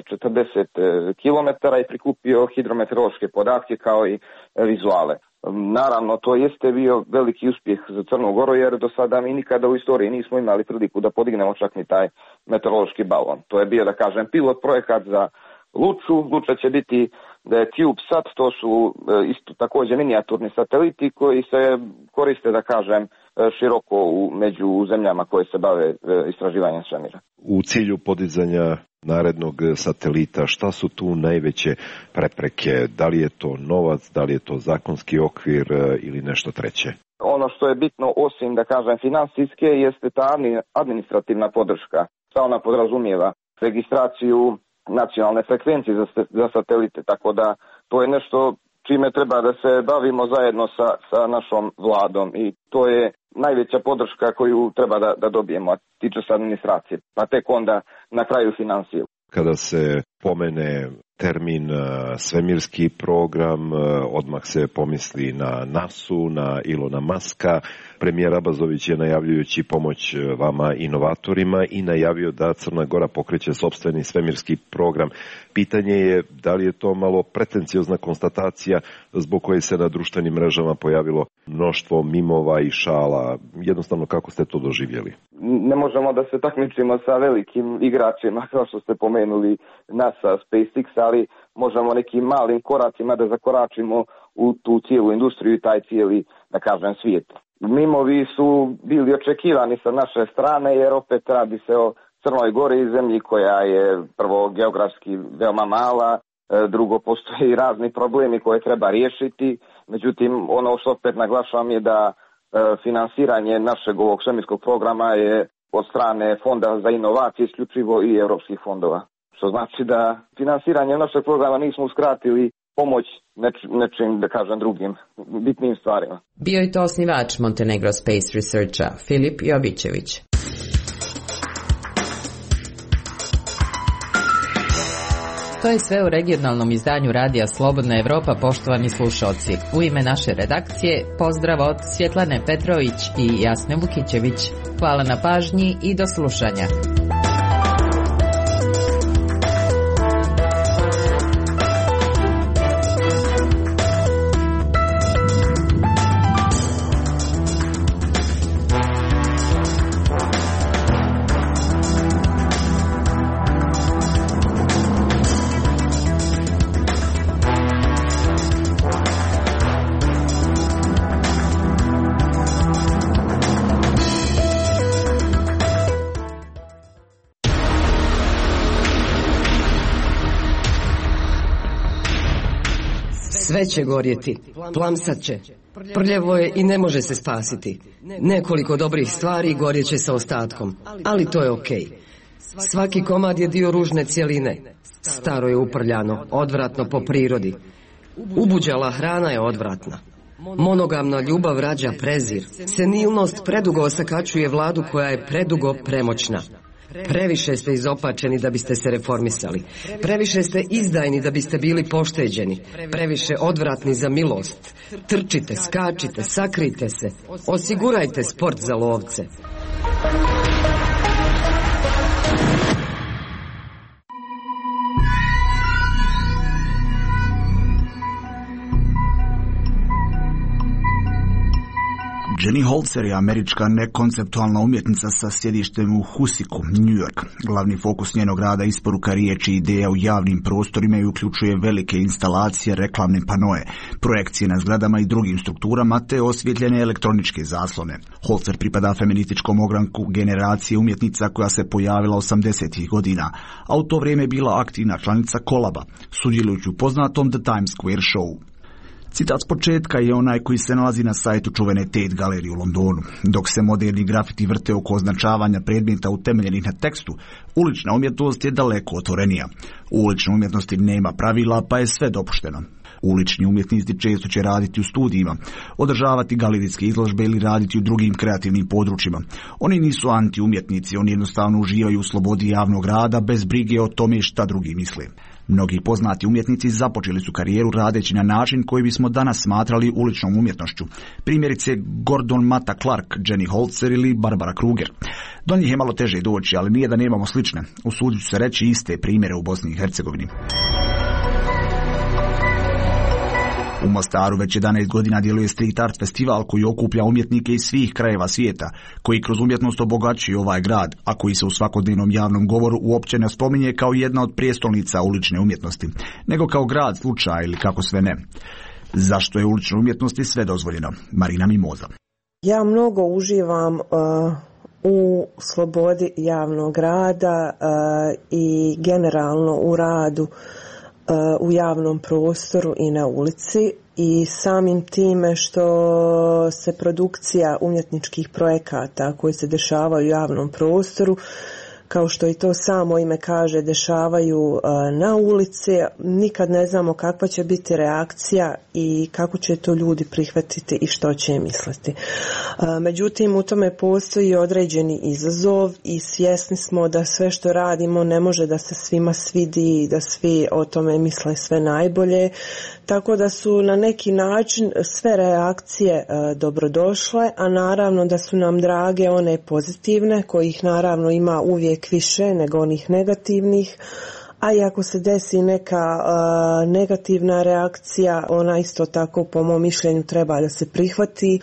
40 km i prikupio hidrometeorološke podatke kao i vizuale. Naravno, to jeste bio veliki uspjeh za Crnu Goru, jer do sada mi nikada u istoriji nismo imali priliku da podignemo čak ni taj meteorološki balon. To je bio, da kažem, pilot projekat za Luču. Luča će biti CubeSat, to su isto također minijaturni sateliti koji se koriste, da kažem, široko među zemljama koje se bave istraživanjem svemira. U cilju podizanja narednog satelita, šta su tu najveće prepreke? Da li je to novac, da li je to zakonski okvir ili nešto treće? Ono što je bitno, osim, da kažem, financijske, jeste ta administrativna podrška. Šta ona podrazumijeva? Registraciju nacionalne frekvencije za satelite, tako da to je nešto čime treba da se bavimo zajedno sa našom vladom i to je najveća podrška koju treba da dobijemo, a tiče se administracije, pa tek onda na kraju financije. Kada se pomene termin svemirski program, odmah se pomisli na NASA, na Ilona Muska. Premijer Abazović je, najavljujući pomoć vama inovatorima, i najavio da Crna Gora pokreće sopstveni svemirski program. Pitanje je da li je to malo pretenciozna konstatacija zbog koje se na društvenim mrežama pojavilo mnoštvo mimova i šala. Jednostavno, kako ste to doživjeli? Ne možemo da se takmičimo sa velikim igračima, kao što ste pomenuli NASA, SpaceX, ali možemo nekim malim koracima da zakoračimo u tu cijelu industriju i taj cijeli, da kažem, svijet. Mimovi su bili očekivani sa naše strane, jer opet radi se o Crnoj Gori, zemlji koja je prvo geografski veoma mala, drugo postoji razni problemi koje treba riješiti. Međutim, ono što opet naglašavam je da finansiranje našeg ovog svemirskog programa je od strane Fonda za inovacije isključivo i europskih fondova. Što znači da finansiranje našeg programa nismo uskratili pomoć nečim, da kažem, drugim bitnim stvarima. Bio je to osnivač Montenegro Space Researcha Filip Jovićević. To je sve u regionalnom izdanju Radija Slobodna Evropa, poštovani slušalci. U ime naše redakcije pozdrav od Svjetlane Petrović i Jasne Vukićević. Hvala na pažnji i do slušanja. Sve će gorjeti, plamsat će. Prljavo je i ne može se spasiti. Nekoliko dobrih stvari gorjeće sa ostatkom, ali to je okej. Svaki komad je dio ružne cjeline. Staro je uprljano, odvratno po prirodi. Ubuđala hrana je odvratna. Monogamna ljubav rađa prezir. Senilnost predugo osakačuje vladu koja je predugo premoćna. Previše ste izopačeni da biste se reformisali. Previše ste izdajni da biste bili pošteđeni. Previše odvratni za milost. Trčite, skačite, sakrijte se. Osigurajte sport za lovce. Jenny Holzer je američka nekonceptualna umjetnica sa sjedištem u Husiku, New York. Glavni fokus njenog rada isporuka riječi i ideja u javnim prostorima i uključuje velike instalacije, reklamne panoe, projekcije na zgradama i drugim strukturama te osvjetljene elektroničke zaslone. Holzer pripada feminističkom ogranku generacije umjetnica koja se pojavila 80-ih godina, a u to vrijeme bila aktivna članica Kolaba, sudjelujući u poznatom The Times Square Show. Citat s početka je onaj koji se nalazi na sajtu čuvene Tate galerije u Londonu. Dok se moderni grafiti vrte oko označavanja predmeta utemeljenih na tekstu, ulična umjetnost je daleko otvorenija. U uličnoj umjetnosti nema pravila, pa je sve dopušteno. Ulični umjetnici često će raditi u studijima, održavati galerijske izložbe ili raditi u drugim kreativnim područjima. Oni nisu anti-umjetnici, oni jednostavno uživaju u slobodi javnog rada bez brige o tome šta drugi misle. Mnogi poznati umjetnici započeli su karijeru radeći na način koji bismo danas smatrali uličnom umjetnošću. Primjerice Gordon Matta Clark, Jenny Holzer ili Barbara Kruger. Do njih je malo teže doći, ali nije da nemamo slične. Usudit ću se reći iste primjere u Bosni i Hercegovini. U Mostaru već 11 godina djeluje Street Art festival koji okuplja umjetnike iz svih krajeva svijeta, koji kroz umjetnost obogaćuju ovaj grad, a koji se u svakodnevnom javnom govoru uopće ne spominje kao jedna od prijestolnica ulične umjetnosti, nego kao grad slučaja ili kako sve ne. Zašto je uličnoj umjetnosti sve dozvoljeno? Marina Mimoza. Ja mnogo uživam u slobodi javnog rada i generalno u radu u javnom prostoru i na ulici i samim time što se produkcija umjetničkih projekata koji se dešavaju u javnom prostoru, kao što i to samo ime kaže, dešavaju na ulici, nikad ne znamo kakva će biti reakcija i kako će to ljudi prihvatiti i što će misliti. Međutim, u tome postoji određeni izazov i svjesni smo da sve što radimo ne može da se svima svidi i da svi o tome misle sve najbolje, tako da su na neki način sve reakcije dobrodošle, a naravno da su nam drage one pozitivne, kojih naravno ima uvijek više nego onih negativnih, a i ako se desi neka negativna reakcija, ona isto tako po mom mišljenju treba da se prihvati.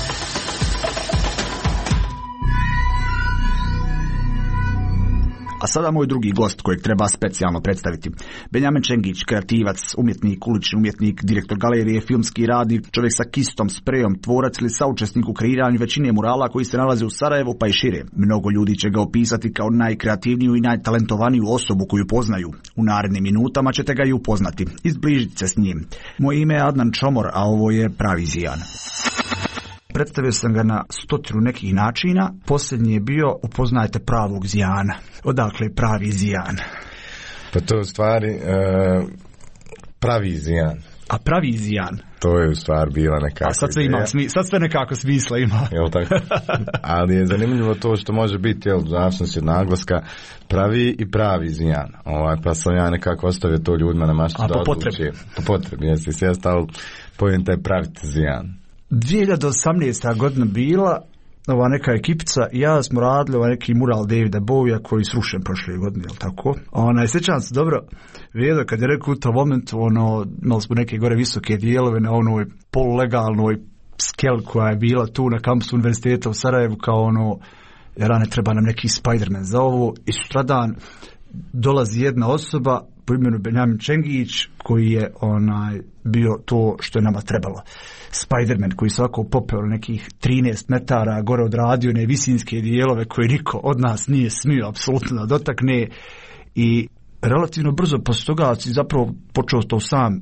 A sada moj drugi gost kojeg treba specijalno predstaviti. Benjamin Čengić, kreativac, umjetnik, ulični umjetnik, direktor galerije, filmski radnik, čovjek sa kistom, sprejom, tvorac ili saučesnik u kreiranju većine murala koji se nalaze u Sarajevu pa i šire. Mnogo ljudi će ga opisati kao najkreativniju i najtalentovaniju osobu koju poznaju. U narednim minutama ćete ga i upoznati. Izbližite se s njim. Moje ime je Adnan Čomor, a ovo je Pravi Zijan. Predstavio sam ga na 100 nekih načina. Posljednji je bio upoznajte pravog Zijana. Odakle je Pravi Zijan? Pa to je u stvari Pravi Zijan. A Pravi Zijan? To je u stvari bila nekako. A sad sve ima, sad sve nekako smisla ima. Jel tako? Ali je zanimljivo to što može biti, jel, zavisnosti od naglaska, pravi i pravi Zijan. Pa sam ja nekako ostavio to ljudima na maštu da odluči. Po potrebi, jesi sjest, ali pojenta je praviti Zijan. 2018. godina bila, ova neka ekipica i ja smo radili neki mural Davida Bowija koji je srušen prošle godine, jel tako? Sjećam se dobro, Vedo kad je rekao u tom momentu, imali smo neke gore visoke dijelove na onoj polulegalnoj skeli koja je bila tu na kampusu univerziteta u Sarajevu, kao jer ne treba nam neki Spider-Man za ovo, i sutradan dolazi jedna osoba po imenu Benjamin Čengić koji je bio to što je nama trebalo. Spider-Man koji svako popeo nekih 13 metara gore odradio one visinske dijelove koje niko od nas nije smio apsolutno da dotakne, i relativno brzo posle toga si zapravo počeo to sam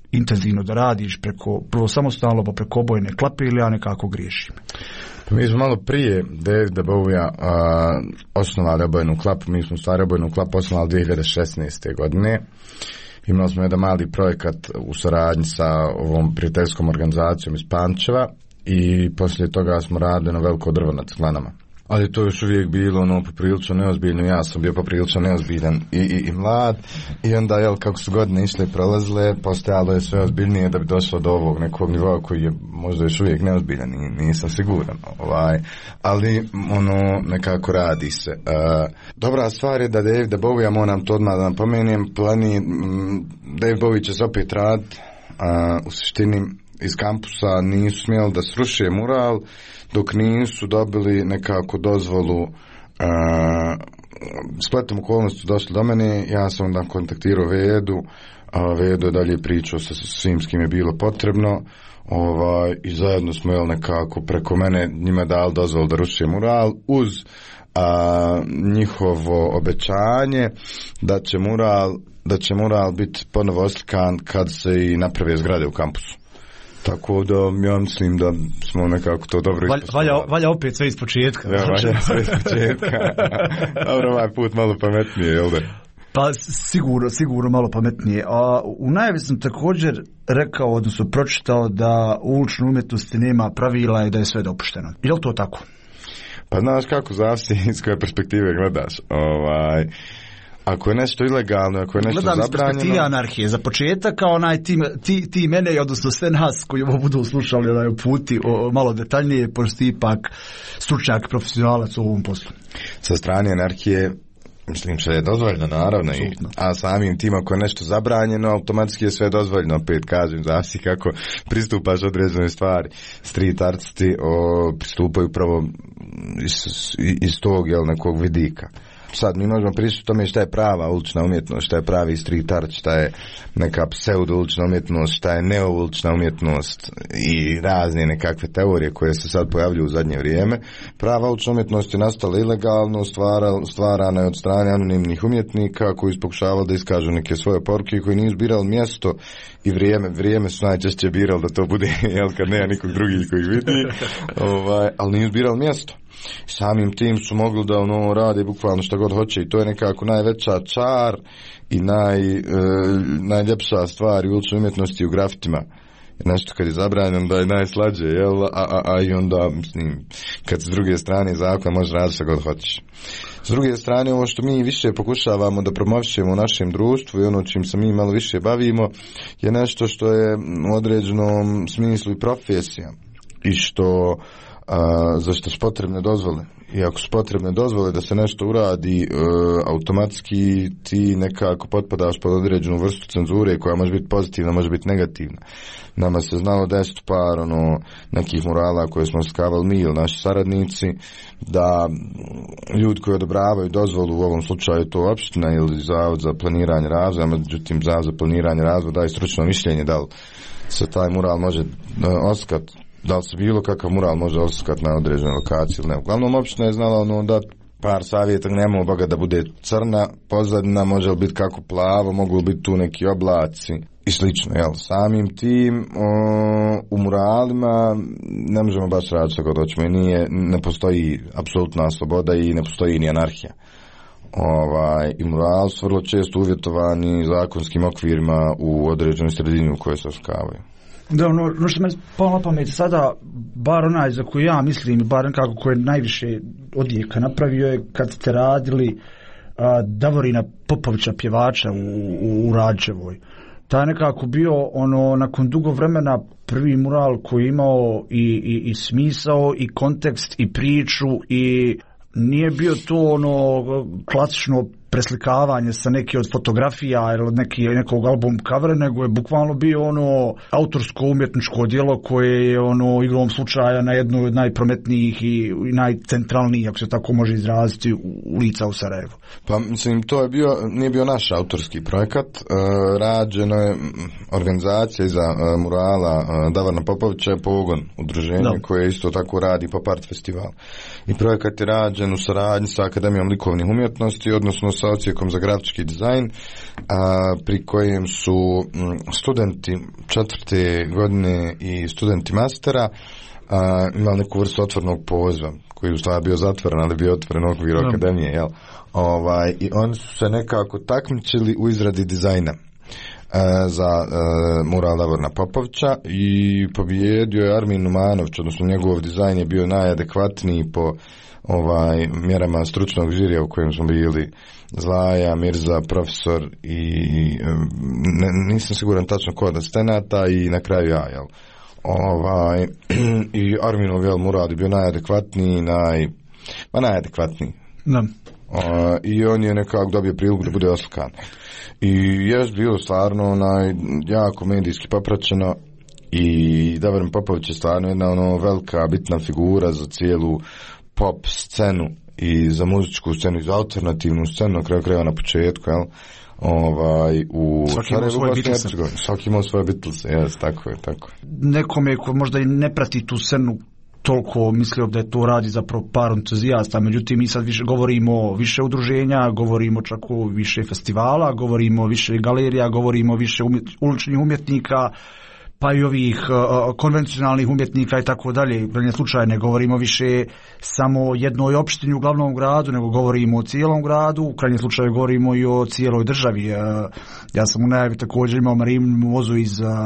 intenzivno da radiš prvo samostalno pa preko obojene klape ili ja nekako griješim? Pa mi smo malo prije Davida Bowija osnovali obojenu klapu, mi smo stvari obojenu klapu osnovali 2016. godine. Imali smo jedan mali projekat u saradnji sa ovom prijateljskom organizacijom iz Pančeva i poslije toga smo radili na veliko drvo na Ciglanama. Ali to je još uvijek bilo poprilično neozbiljno, ja sam bio poprilično neozbiljan i mlad i onda kako su godine išle i prolazile, postajalo je sve ozbiljnije da bi došlo do ovog nekog nivoa koji je možda još uvijek neozbiljan i nisam siguran, ali nekako radi se. Dobra stvar je da Davida Bowija, moram to odmah da napomenem, David Bowie će se opet raditi, u suštini iz kampusa nisu smjeli da sruše mural dok nisu dobili nekako dozvolu. Spletom okolnosti došli do mene, ja sam onda kontaktirao Vedu, Vedo je dalje pričao sa svim s kim je bilo potrebno, i zajedno smo nekako preko mene njima dali dozvolu da ruše mural uz njihovo obećanje da će mural biti ponovo oslikan kad se i naprave zgrade u kampusu. Tako da ja mislim da smo nekako to dobro ispostavili. Valja opet sve iz početka. Da, valja sve iz početka. Dobro, ovaj put malo pametnije, jel da? Pa sigurno malo pametnije. A u najavi sam također rekao, odnosno pročitao da u uličnoj umjetnosti nema pravila i da je sve dopušteno. Je li to tako? Pa znaš kako, zavisi iz koje perspektive gledaš. Ako je nešto ilegalno, ako je nešto zabranjeno... Gledam iz perspektive anarhije. Za početak, ti mene, odnosno sve nas koji ovo budu slušali u puti malo detaljnije, pošto ti ipak stručnjak, profesionalac u ovom poslu. Sa strane anarhije, mislim što je dozvoljeno, naravno, a samim tim ako je nešto zabranjeno, automatski je sve dozvoljeno, opet kažem, zavisi kako pristupaš određenoj stvari. Street artisti pristupaju pravo iz tog nekog vidika. Sad mi možemo pričati o tome šta je prava ulična umjetnost, šta je pravi street art, šta je neka pseudo-ulična umjetnost, šta je neo-ulična umjetnost i razne nekakve teorije koje se sad pojavljuju u zadnje vrijeme. Prava ulična umjetnost je nastala ilegalno, stvarana je od strane anonimnih umjetnika koji su pokušavali da iskažu neke svoje poruke, koji nisu birali mjesto i vrijeme su najčešće birali da to bude, kad nema nikog drugih koji vidi, ali nisu birali mjesto. Samim tim su mogli da rade bukvalno šta god hoće i to je nekako najveća čar i najljepša stvar u uličnoj umjetnosti u grafitima. Nešto kad je zabranjeno da je najslađe, a i onda, mislim, kad s druge strane zakon može raditi šta god hoćeš. S druge strane, ovo što mi više pokušavamo da promovišemo u našem društvu i ono čim se mi malo više bavimo je nešto što je u određenom smislu i profesija i za što su potrebne dozvole. I ako su potrebne dozvole da se nešto uradi, automatski ti nekako potpadaš pod određenu vrstu cenzure koja može biti pozitivna, može biti negativna. Nama se znalo desiti par nekih murala koje smo skavali mi ili naši saradnici, da ljudi koji odobravaju dozvolu, u ovom slučaju to opština ili Zavod za planiranje razvoja, međutim Zavod za planiranje razvoja daje stručno mišljenje da li se taj mural može oskati, da li se bilo kakav mural može oskati na određenoj lokaciji ili ne. Uglavnom opština je znala da par savjeta, nema boga da bude crna pozadina, može li biti kako plavo, mogu li biti tu neki oblaci i slično. Samim tim u muralima ne možemo baš raditi što god hoćemo i ne postoji apsolutna sloboda i ne postoji ni anarhija. I murali su vrlo često uvjetovani zakonskim okvirima u određenoj sredini u kojoj se oskavaju. Da, ono što me palo na pamet sada, bar onaj za koji ja mislim, bar nekako koji je najviše odjeka napravio je kad ste radili Davorina Popovića, pjevača u Rađevoj. Ta je nekako bio nakon dugo vremena prvi mural koji je imao i smisao i kontekst i priču i nije bio to klasično preslikavanje sa neke od fotografija ili od nekog album covera, nego je bukvalno bio autorsko umjetničko djelo koje je igrom slučaja na jednu od najprometnijih i najcentralnijih, ako se tako može izraziti, ulica u Sarajevu. Pa mislim, nije bio naš autorski projekat, rađeno je organizacija iza murala Davorina Popovića je Pogon, udruženje koje isto tako radi Pop Art festival. I projekat je rađen u saradnji sa Akademijom likovnih umjetnosti, odnosno sa sa odsjekom za grafički dizajn, pri kojem su studenti 4. godine i studenti mastera imali neku vrstu otvorenog poziva, koji u stvari bio zatvoren, ali bio otvoren okvir akademije, jel? I oni su se nekako takmičili u izradi dizajna za mural Davorina Popovića i pobijedio je Armin Numanović, odnosno njegov dizajn je bio najadekvatniji po mjerama stručnog žirija u kojem smo bili Zlaja, Mirza, profesor i nisam siguran tačno ko od asistenata i na kraju ja, jel? I Arminov mural je bio najadekvatniji, najadekvatniji. Da. I on je nekako dobio priliku da bude oslikan. I je bilo stvarno jako medijski popraćeno i Davorin Popović je stvarno jedna velika bitna figura za cijelu pop scenu i za muzičku scenu i za alternativnu scenu, na kraju krajeva na početku, jel? U Sarajevu, Bosni i Hercegovini. Svaki imao svoje Beatlese, tako je. Nekome ko možda i ne prati tu scenu toliko mislio da je to radi zapravo par entuzijasta, međutim mi sad govorimo više udruženja, govorimo čak o više festivala, govorimo više galerija, govorimo više uličnih umjetnika, pa i ovih konvencionalnih umjetnika i tako dalje. U krajnjem slučaju ne govorimo više samo jednoj opštini u glavnom gradu, nego govorimo o cijelom gradu, u krajnjem slučaju govorimo i o cijeloj državi. Ja sam u najavi također imao Marijinu Mozu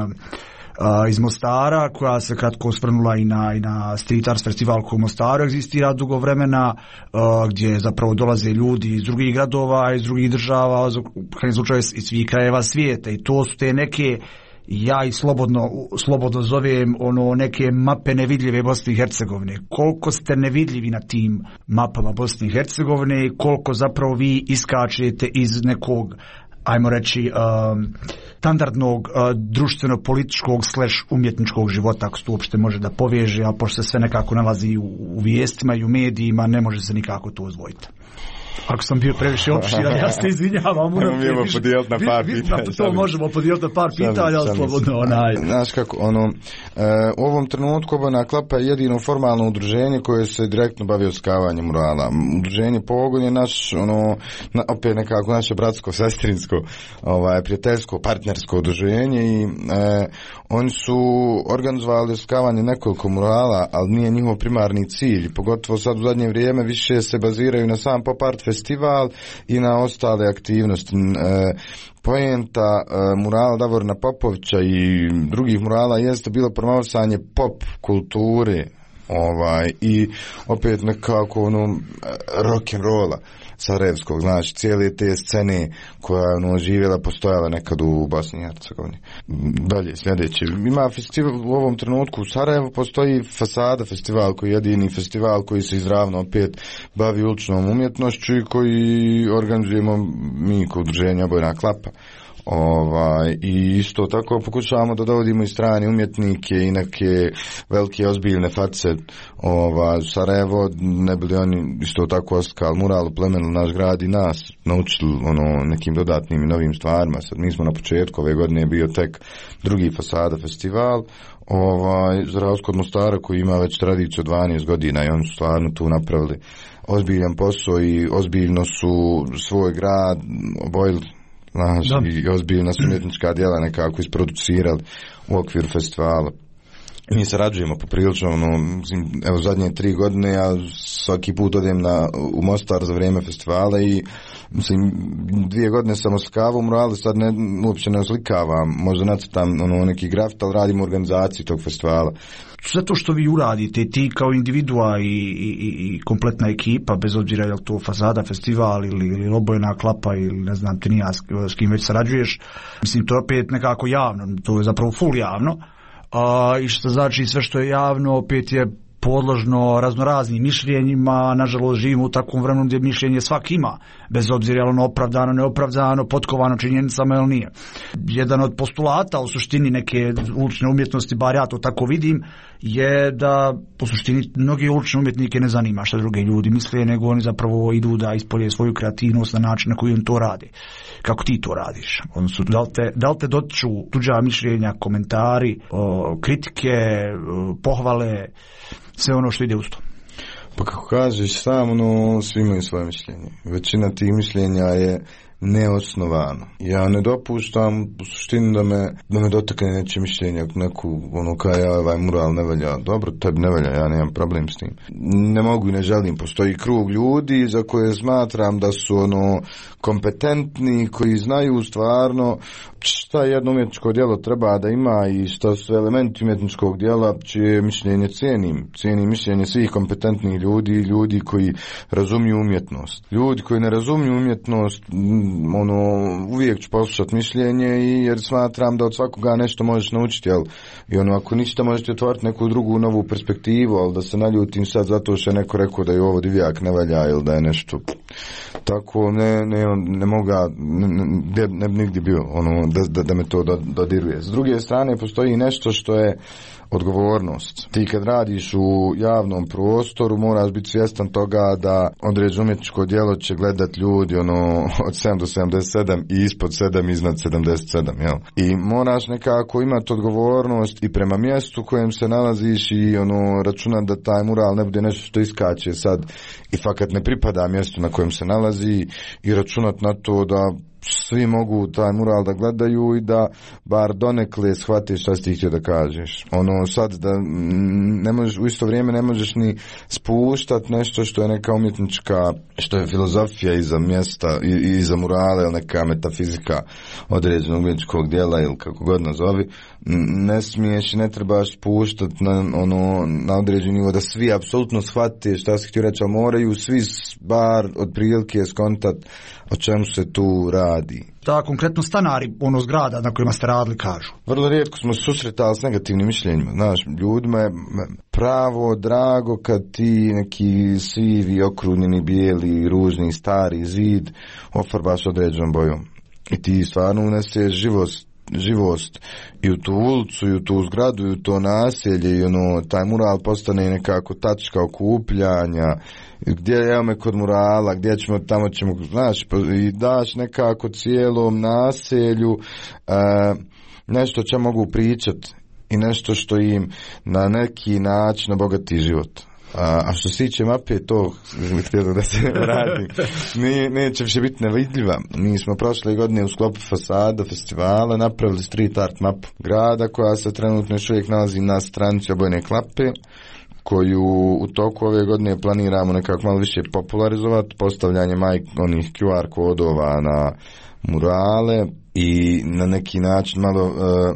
iz Mostara, koja se kratko osvrnula i na Street Arts festival koji u Mostaru egzistira dugo vremena, gdje zapravo dolaze ljudi iz drugih gradova, iz drugih država, u krajnjem slučaju iz svih krajeva svijeta, i to su te neke, ja i slobodno zovem neke mape nevidljive Bosne i Hercegovine. Koliko ste nevidljivi na tim mapama Bosne i Hercegovine i koliko zapravo vi iskačete iz nekog, ajmo reći, standardnog društveno-političkog / umjetničkog života, ako se to uopšte može da poveže, ali pošto se sve nekako nalazi u vijestima i u medijima, ne može se nikako to odvojiti. Ako sam bio previše opširan, ja se izvinjavam. Možemo podijeliti na par pitanja. To možemo podijeliti na par pitanja, ali slobodno Znaš kako, u ovom trenutku Obojena klapa je jedino formalno udruženje koje se direktno bavi oskavanjem murala. Udruženje Pogon je naš, opet nekako naše bratsko, sestrinsko, prijateljsko, partnersko udruženje i oni su organizovali oskavanje nekoliko murala, ali nije njihov primarni cilj. Pogotovo sad u zadnje vrijeme više se baziraju na sam pop art festival i na ostale aktivnosti. Poenta murala Davorina Popovića i drugih murala jeste bilo promovisanje pop kulture i opet nekako rock'n'rolla sarajevskog, znači cijele te scene koja je živjela, postojala nekad u Bosni i Hercegovini. Dalje, sljedeće. Ima festival u ovom trenutku u Sarajevu, postoji Fasada festival koji je jedini festival koji se izravno opet bavi uličnom umjetnošću i koji organizujemo mi kao udruženje Obojena klapa. I isto tako pokušavamo da dovodimo i strane umjetnike i neke velike ozbiljne face Sarajevo, ne bili oni isto tako oskali mural, plemenili naš grad i nas naučili nekim dodatnim i novim stvarima. Sad mi smo na početku ove godine bio tek drugi Fasada festival za razliku od Mostara koji ima već tradiciju 12 godina i oni su stvarno tu napravili ozbiljan posao i ozbiljno su svoj grad obojili i ozbiljna su umjetnička djela nekako isproducirali u okviru festivala. Mi sarađujemo poprilično, evo zadnje 3 godine ja svaki put odem u Mostar za vrijeme festivala i 2 godine sam oslikavao murale, sad uopće ne oslikavam, možda nacrtam neki grafit, ali radim u organizaciji tog festivala. Sve to što vi uradite, ti kao individua i kompletna ekipa, bez obzira je li to Fasada festival ili Obojena klapa ili ne znam ti nija s kim već sarađuješ, mislim to je opet nekako javno, to je zapravo full javno. I što znači sve što je javno opet je podložno raznoraznim mišljenjima. Nažalost živimo u takvom vremenu gdje mišljenje svak ima, bez obzira je ono opravdano, neopravdano, potkovano činjenicama ili nije. Jedan od postulata u suštini neke ulične umjetnosti, bar ja to tako vidim, je da u suštini mnogi ulične umjetnike ne zanima što druge ljudi misle, nego oni zapravo idu da ispolje svoju kreativnost na način na koji on to radi. Kako ti to radiš? Odnosno, da li te dotiču tuđa mišljenja, komentari, kritike, pohvale, sve ono što ide uz to? Pa kako kažeš sam, svi imaju svoje mišljenje. Većina tih mišljenja je neosnovano. Ja ne dopuštam u suštini da me dotakne neće mišljenja, neku ovaj mural ne valja. Dobro, tebi ne valja, ja nemam problem s tim. Ne mogu i ne želim. Postoji krug ljudi za koje smatram da su kompetentni, koji znaju stvarno šta jedno umjetničko djelo treba da ima i šta su elementi umjetničkog djela, čije mišljenje cijenim mišljenje svih kompetentnih ljudi koji razumiju umjetnost. Ljudi koji ne razumiju umjetnost, uvijek ću poslušati mišljenje jer smatram da od svakoga nešto možeš naučiti, i ako ništa možete otvoriti neku drugu novu perspektivu, ali da se naljutim sad zato što je neko rekao da je ovo divjak ne valja ili da je nešto tako, ne mogu, ne bi nigdje bio da me to dodiruje. S druge strane postoji nešto što je odgovornost. Ti kad radiš u javnom prostoru moraš biti svjestan toga da određeno umjetničko djelo će gledat ljudi od 7 do 77 i ispod 7 iznad 77, jel? I moraš nekako imati odgovornost i prema mjestu kojem se nalaziš i računat da taj mural ne bude nešto što iskače sad i fakat ne pripada mjestu na kojem se nalazi i računat na to da svi mogu taj mural da gledaju i da bar donekle shvate šta si ti htio da kažeš. Sad da ne možeš, u isto vrijeme ne možeš ni spuštat nešto što je neka umjetnička, što je filozofija iza mjesta i iza murala ili neka metafizika određenog umjetničkog djela ili kako god nazovi. Ne smiješ i ne trebaš spuštat na određeni nivo da svi apsolutno shvate šta si htio reći, ali moraju svi bar otprilike skontat o čemu se tu radi. Da, konkretno stanari zgrada na kojima ste radili kažu. Vrlo rijetko smo susretali s negativnim mišljenjima. Znaš, ljudima je pravo drago kad ti neki sivi, okrunjeni, bijeli, ružni, stari zid ofarbaš određenom bojom. I ti stvarno uneseš živost i u tu ulicu i u tu zgradu i u to naselje i taj mural postane nekako tačka okupljanja, gdje evo me kod murala, gdje ćemo, tamo ćemo, znaš, i daš nekako cijelom naselju nešto će mogu pričat i nešto što im na neki način obogati život. A što se tiče mape, to htjelo da se radi, neće više biti nevidljiva. Mi smo prošle godine u sklopu fasada festivala napravili street art mapu grada koja se trenutno još uvijek nalazi na stranici Obojene klape, koju u toku ove godine planiramo nekako malo više popularizovati, postavljanje onih QR kodova na murale i na neki način malo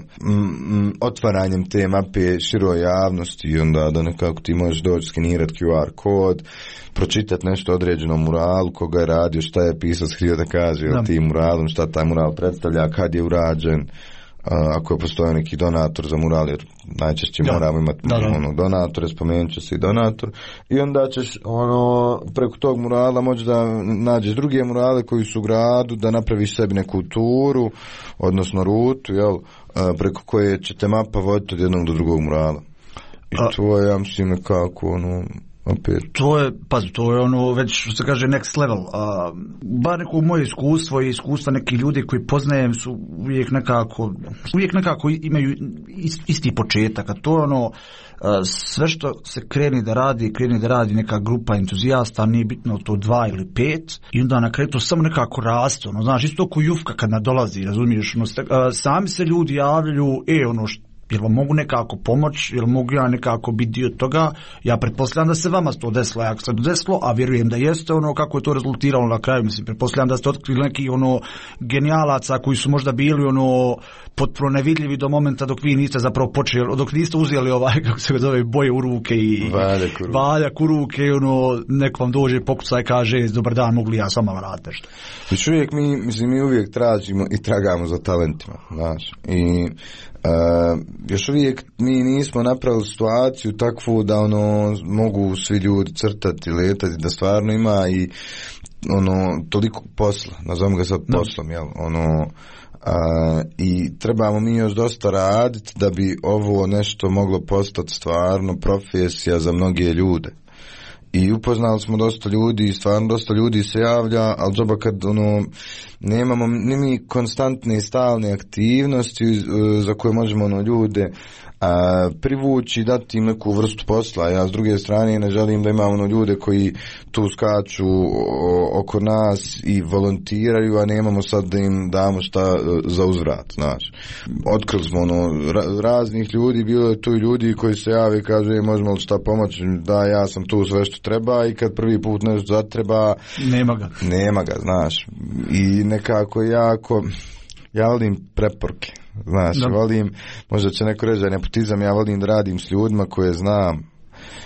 otvaranjem te mape široj javnosti i onda da nekako ti možeš doći skenirati QR kod, pročitati nešto određenom muralu, koga je radio, šta je pisac htio da kaže o tim muralom, šta taj mural predstavlja, kad je urađen, ako je postoji neki donator za mural, jer najčešće moramo imati donatore, spomenut će se i donator, i onda ćeš preko tog murala moći da nađeš druge murale koji su u gradu, da napraviš sebi neku turu, odnosno rutu, preko koje će te mapa voditi od jednog do drugog murala. I to je, ja mislim, nekako opet. To je već što se kaže next level. Bar neko moje iskustvo i iskustva nekih ljudi koji poznajem su uvijek nekako imaju isti početak, a to je sve što se kreni da radi neka grupa entuzijasta, nije bitno to 2 ili 5, i onda na kraju to samo nekako raste, znaš, isto ko jufka kad nadolazi, razumiješ, sami se ljudi javljaju, jel vam mogu nekako pomoći, jel mogu ja nekako biti dio toga. Ja pretpostavljam da se vama to desilo, ako se desilo, a vjerujem da jeste, kako je to rezultiralo na kraju. Mislim, pretpostavljam da ste otkrili neki genijalaca koji su možda bili potpuno nevidljivi do momenta dok vi niste zapravo počeli, dok niste uzeli kako se zove, boje u ruke i valjak u ruke, neko vam dođe pokuca i kaže dobar dan, mogu li ja s vama raditi nešto. Još uvijek mi uvijek tražimo i tragamo za talentima, znaš, i još uvijek mi nismo napravili situaciju takvu da mogu svi ljudi crtati, letati, da stvarno ima i toliko posla, nazovimo ga sad poslom, jel, i trebamo mi još dosta raditi da bi ovo nešto moglo postati stvarno profesija za mnoge ljude. I upoznali smo dosta ljudi i stvarno dosta ljudi se javlja, ali džoba kad nemamo ni mi konstantne i stalne aktivnosti za koje možemo ljude privući, dati im neku vrstu posla. Ja s druge strane ne želim da imamo ljude koji tu skaču oko nas i volontiraju, a nemamo sad da im damo šta za uzvrat, znaš. Otkrili smo raznih ljudi, bilo je tu i ljudi koji se jave i kažu možemo li šta pomoći, da ja sam tu sve što treba, i kad prvi put nešto zatreba nema ga, znaš. I nekako ja volim preporuke, znaš, volim, možda će neko reći da je nepotizam, ja volim da radim s ljudima koje znam,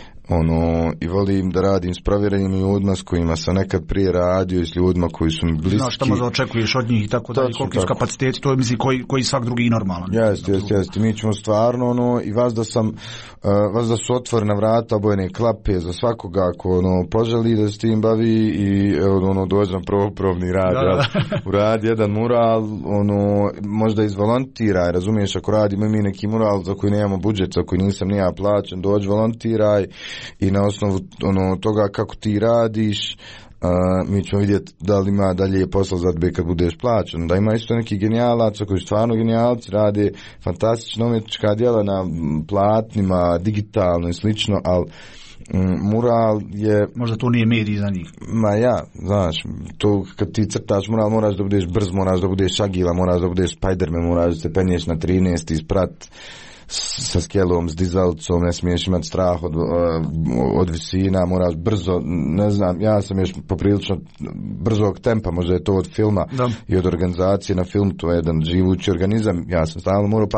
i volim da radim s provjerenim ljudima s kojima sam nekad prije radio i s ljudima koji su mi bliski. Znaš šta možda očekuješ od njih i tako da, koliki su kapaciteti, to je mislim koji svak drugi normalan. Jeste, mi ćemo stvarno, i vas da su otvorena vrata, obojene klape za svakoga ako poželi da se tim bavi i dođe na probni rad, uradi jedan mural, možda izvolontiraj, razumiješ, ako radimo mi neki mural za koji nemamo budžet, za koji nisam ni ja plaćen, dođi volontiraj, i na osnovu toga kako ti radiš, mi ćemo vidjeti da li ima dalje posla za tebe kad budeš plaćen. Da ima isto neki genijalaca koji stvarno genijalci rade fantastična umjetnička djela na platnima, digitalno i slično, ali mural je... Možda to nije medij za njih. Znaš, to kad ti crtaš mural moraš da budeš brz, moraš da budeš agila, moraš da budeš Spiderman, moraš da se penješ na 13 isprat sa skelom, s dizalicom, ne smiješ imati strah od visina, moraš brzo, ne znam, ja sam još poprilično brzog tempa, možda je to od filma i od organizacije na film, to je jedan živući organizam, ja sam stalno morao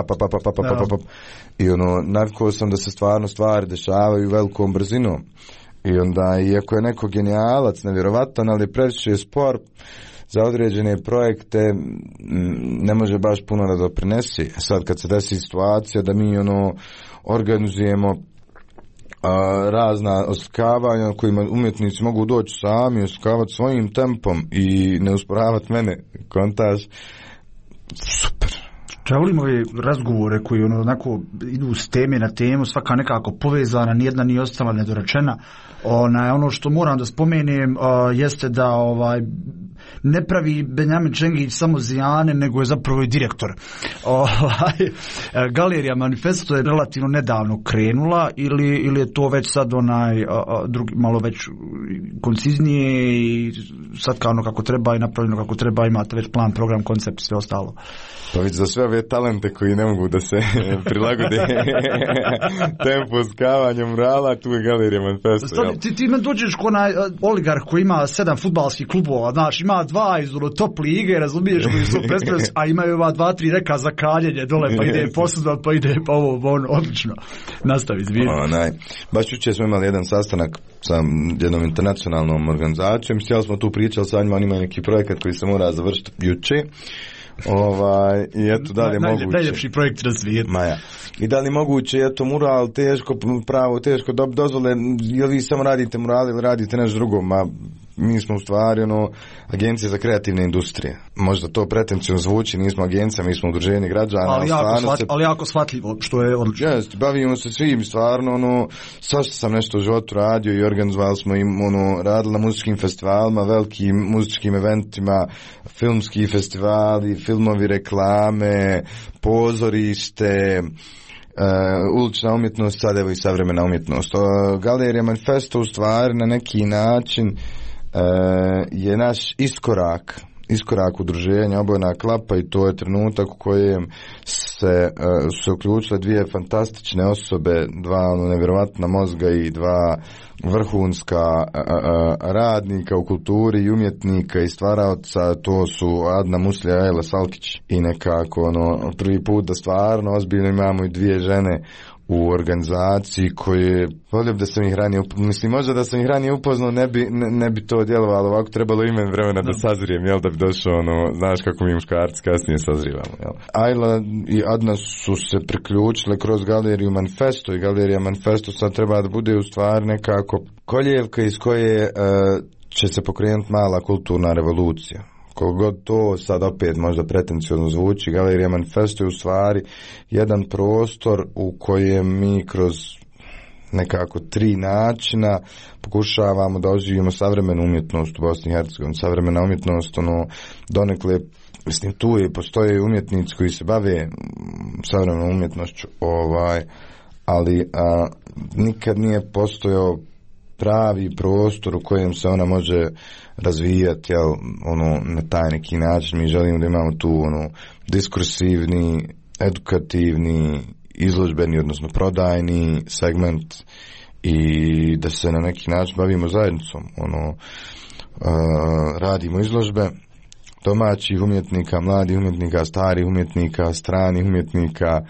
i navikao sam da se stvarno stvari dešavaju velikom brzinom, i onda, iako je neko genijalac, nevjerovatan, ali previše spor za određene projekte, ne može baš puno da doprinesi. Sad kad se desi situacija da mi organizujemo razna oslikavanja kojima umjetnici mogu doći sami, oslikavati svojim tempom i ne usporavati mene, kontaž, super. Ja volim ove razgovore koji onako idu s teme na temu, svaka nekako povezana, nijedna nije ostala nedorečena. Ono što moram da spomenem jeste da ne pravi Benjamin Čengić samo zijane, nego je zapravo i direktor. Galerija Manifesto je relativno nedavno krenula, ili je to već sad drugi, malo već konciznije i sad kao kako treba i napravljeno kako treba, imate već plan, program, koncept i sve ostalo. Pa već za sve ove talente koji ne mogu da se prilagode tempo skavanja murala, tu je Galerija Manifesto. Ti me dođeš ko onaj oligarh koji ima 7 fudbalskih klubova, znaš, ima 2 iz top lige, razumiješ, koji su predstavljeni, a imaju 2-3 reka za kaljenje dole, pa ide posuda, pa ide pa ovo, odlično. Nastavi, izvini. Baš jučer smo imali jedan sastanak sa jednom internacionalnom organizacijom, htjeli smo tu pričali sa njima, oni imaju neki projekat koji se mora završiti jučer. I eto, da li je moguće najljepši projekt na svijetu. I da li moguće, eto, mural teško dozvole, jel vi samo radite mural ili radite nešto drugo? Mi smo u stvari agencija za kreativne industrije. Možda to pretencijno zvuči, nismo agencija, mi smo udruženje građana. Ali jako shvatljivo, što je odlično. Jeste, bavimo se svim, stvarno, svašta sam nešto u životu radio i organizovali smo im, radili na muzičkim festivalima, velikim muzičkim eventima, filmski festivali, filmovi, reklame, pozorište, ulična umjetnost, sad evo i savremena umjetnost. Galerija Manifesto u stvari na neki način je naš iskorak udruženja Obojena klapa, i to je trenutak u kojem su uključile 2 fantastične osobe, 2 nevjerovatna mozga i 2 vrhunska radnika u kulturi i umjetnika i stvaraoca, to su Adna Muslija i Ajla Salkić, i nekako prvi put da stvarno ozbiljno imamo i 2 žene u organizaciji koje, volio bi da sam ih ranije mislim, možda da sam ih ranije upoznao ne bi to djelovalo ovako, trebalo ime vremena da sazrijem, da bi došao znaš kako mi muškarci kasnije sazrivamo, Ajla i Adna su se priključile kroz Galeriju Manifesto, i Galerija Manifesto sad treba da bude u stvari nekako koljevka iz koje će se pokrenuti mala kulturna revolucija. Kogod to sad opet možda pretencijozno zvuči, Galerija Manifesto je u stvari jedan prostor u kojem mi kroz nekako 3 načina pokušavamo da oživimo savremenu umjetnost u Bosni i Hercegovini. Savremena umjetnost, donekle, mislim, tu postoje umjetnici koji se bave savremenom umjetnošću, ali nikad nije postojao pravi prostor u kojem se ona može razvijati, na taj neki način. Mi želimo da imamo tu diskursivni, edukativni, izložbeni, odnosno prodajni segment i da se na neki način bavimo zajednicom. Radimo izložbe domaćih umjetnika, mladih umjetnika, starih umjetnika, stranih umjetnika,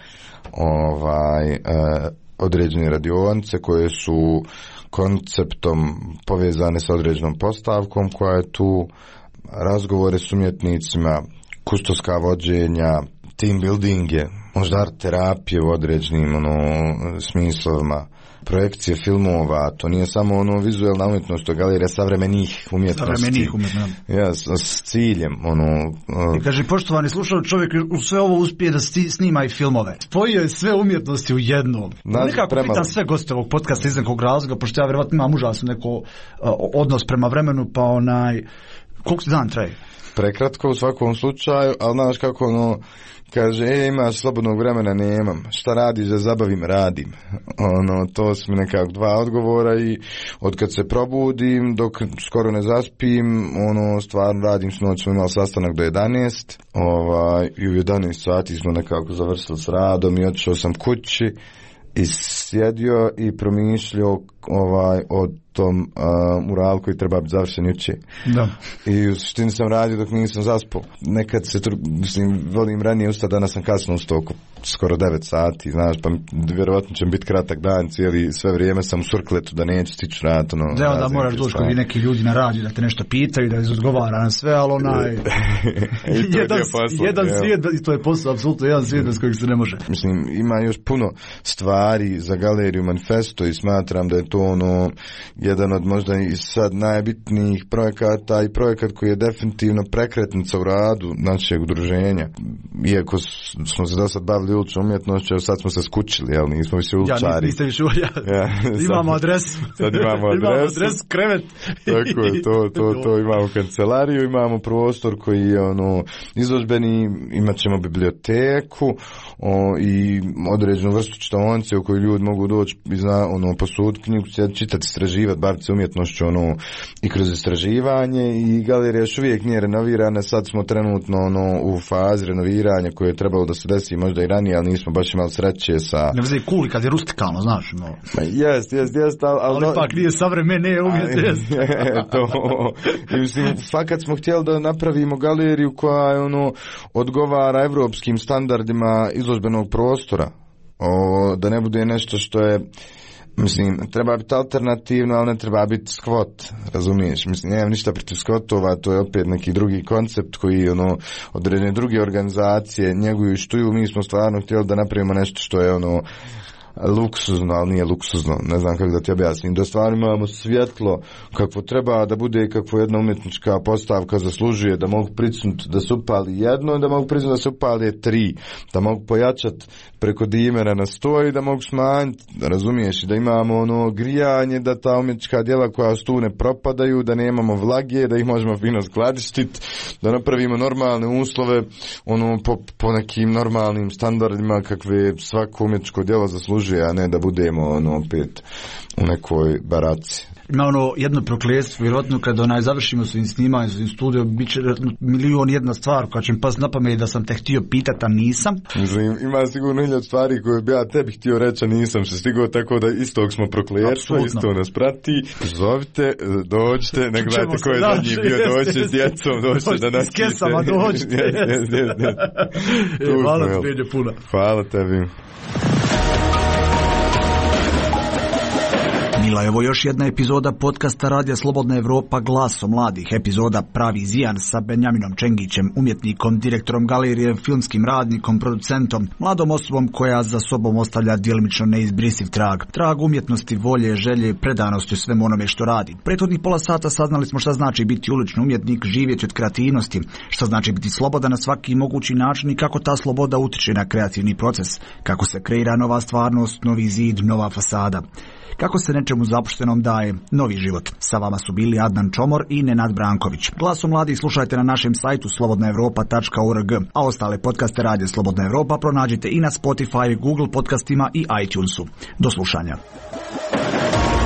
određene radionice koje su konceptom povezane sa određenom postavkom koja je tu, razgovore s umjetnicima, kustoska vođenja, team buildinge, možda art terapije u određenim smislovima, projekcije filmova, to nije samo vizualna umjetnost, to je galerija savremenih umjetnosti. Ja, s ciljem. I kaže, poštovani slušao, čovjek u sve ovo uspije da snima i filmove. Spojio je sve umjetnosti u jednom. Nekako pitam sve goste ovog podcasta iz nekog razloga, pošto ja vjerovatno imam užasno neko odnos prema vremenu, pa koliko ti dan traje? Prekratko u svakom slučaju, ali znaš kako kaže, imaš slobodnog vremena, nemam. Šta radiš da zabavim? Radim. To su mi nekako 2 odgovora i od kad se probudim, dok skoro ne zaspim, stvarno radim. Sinoć smo imali sastanak do 11, i u 11 sati smo nekako završili s radom i otišao sam kući i sjedio i promišljao o tom muralu koji treba biti završen juče. Da. I u suštini sam radio dok nisam zaspao. Nekad volim ranije ustati, danas sam kasno ustao skoro 9 sati, znaš, pa vjerovatno će biti kratak dan, sve vrijeme sam u surkletu da neću stići rad. Da moraš doći kod neki ljudi na radiju da te nešto pitaju, da izodgovara na sve, ali jedan svijet, i to je posao, apsolutno jedan svijet bez kojeg se ne može. Mislim, ima još puno stvari za galeriju Manifesto i smatram da je to jedan od možda i sad najbitnijih projekata i projekat koji je definitivno prekretnica u radu našeg udruženja. Iako smo se do sad bavili uličnom umjetnošću, sad smo se skučili, ali nismo više uličari. Niste više imamo adresu. Sad imamo adresu, krevet. Tako je, to imamo kancelariju, imamo prostor koji je izložbeni, imat ćemo biblioteku i određenu vrstu čitaonice u kojoj ljudi mogu doći i posuditi knjigu, čitati, istraživati, baviti se umjetnošću i kroz istraživanje. I galerija još uvijek nije renovirana, sad smo trenutno u fazi renoviranja koje je trebalo da se desi možda i ranije, ali nismo baš imali sreće sa... Ne veze cool kad je rustikalno, znaš. Jest, ali ipak nije savremene umjetnost. I mislim, fakat smo htjeli da napravimo galeriju koja odgovara evropskim standardima izložbenog prostora. Da ne bude nešto što je, mislim, treba biti alternativno, ali ne treba biti skvot, razumiješ? Mislim, nemam ništa protiv skvotova, to je opet neki drugi koncept koji određene druge organizacije njeguju i štuju. Mi smo stvarno htjeli da napravimo nešto što je luksuzno, ali nije luksuzno, ne znam kako da ti objasnim, da stvarno imamo svjetlo kakvo treba da bude i kakvo jedna umjetnička postavka zaslužuje, da mogu pricnuti da se upali jedno, da mogu pricnuti da se upali 3, da mogu pojačati preko dimera na 100 i da mogu smanjiti, razumiješ, i da imamo grijanje, da ta umjetnička djela koja tu ne propadaju, da nemamo vlage, da ih možemo fino skladištiti, da napravimo normalne uslove po nekim normalnim standardima kakve svako umjetničko djelo zaslužuje, a ne da budemo opet u nekoj baraci. Ima jedno prokletstvo, vjerojatno kada završimo svojim snimanjem, svojim studijom, bit će milion jedna stvar koja će mi pas na pamet da sam te htio pitati, a nisam. Mislim, ima sigurno 1000 stvari koje bi ja tebi htio reći, a nisam se stigao, tako da istog smo prokletstvo, isto nas prati. Zovite, dođite, ne gledajte ko je zadnji bio, dođite s djecom, dođite da nas kite. S kesama dođite. Hvala ti, Benje, puno. Hvala tebi. Bila je ovo još jedna epizoda podcasta Radija Slobodna Evropa Glaso mladih, epizoda Pravi zijan sa Benjaminom Čengićem, umjetnikom, direktorom galerije, filmskim radnikom, producentom, mladom osobom koja za sobom ostavlja djelimično neizbrisiv trag umjetnosti, volje, želje, predanosti svemu onome što radi. Prethodnih pola sata saznali smo šta znači biti ulični umjetnik, živjeti od kreativnosti, šta znači biti slobodan na svaki mogući način i kako ta sloboda utiče na kreativni proces, kako se kreira nova stvarnost, novi zid, nova fasada. kako se nečemu zapuštenom daje novi život. Sa vama su bili Adnan Čomor i Nenad Branković. Glaso mladih slušajte na našem sajtu slobodnaevropa.org, a ostale podcaste Radija Slobodna Evropa pronađite i na Spotify, Google podcastima i iTunesu. Do slušanja.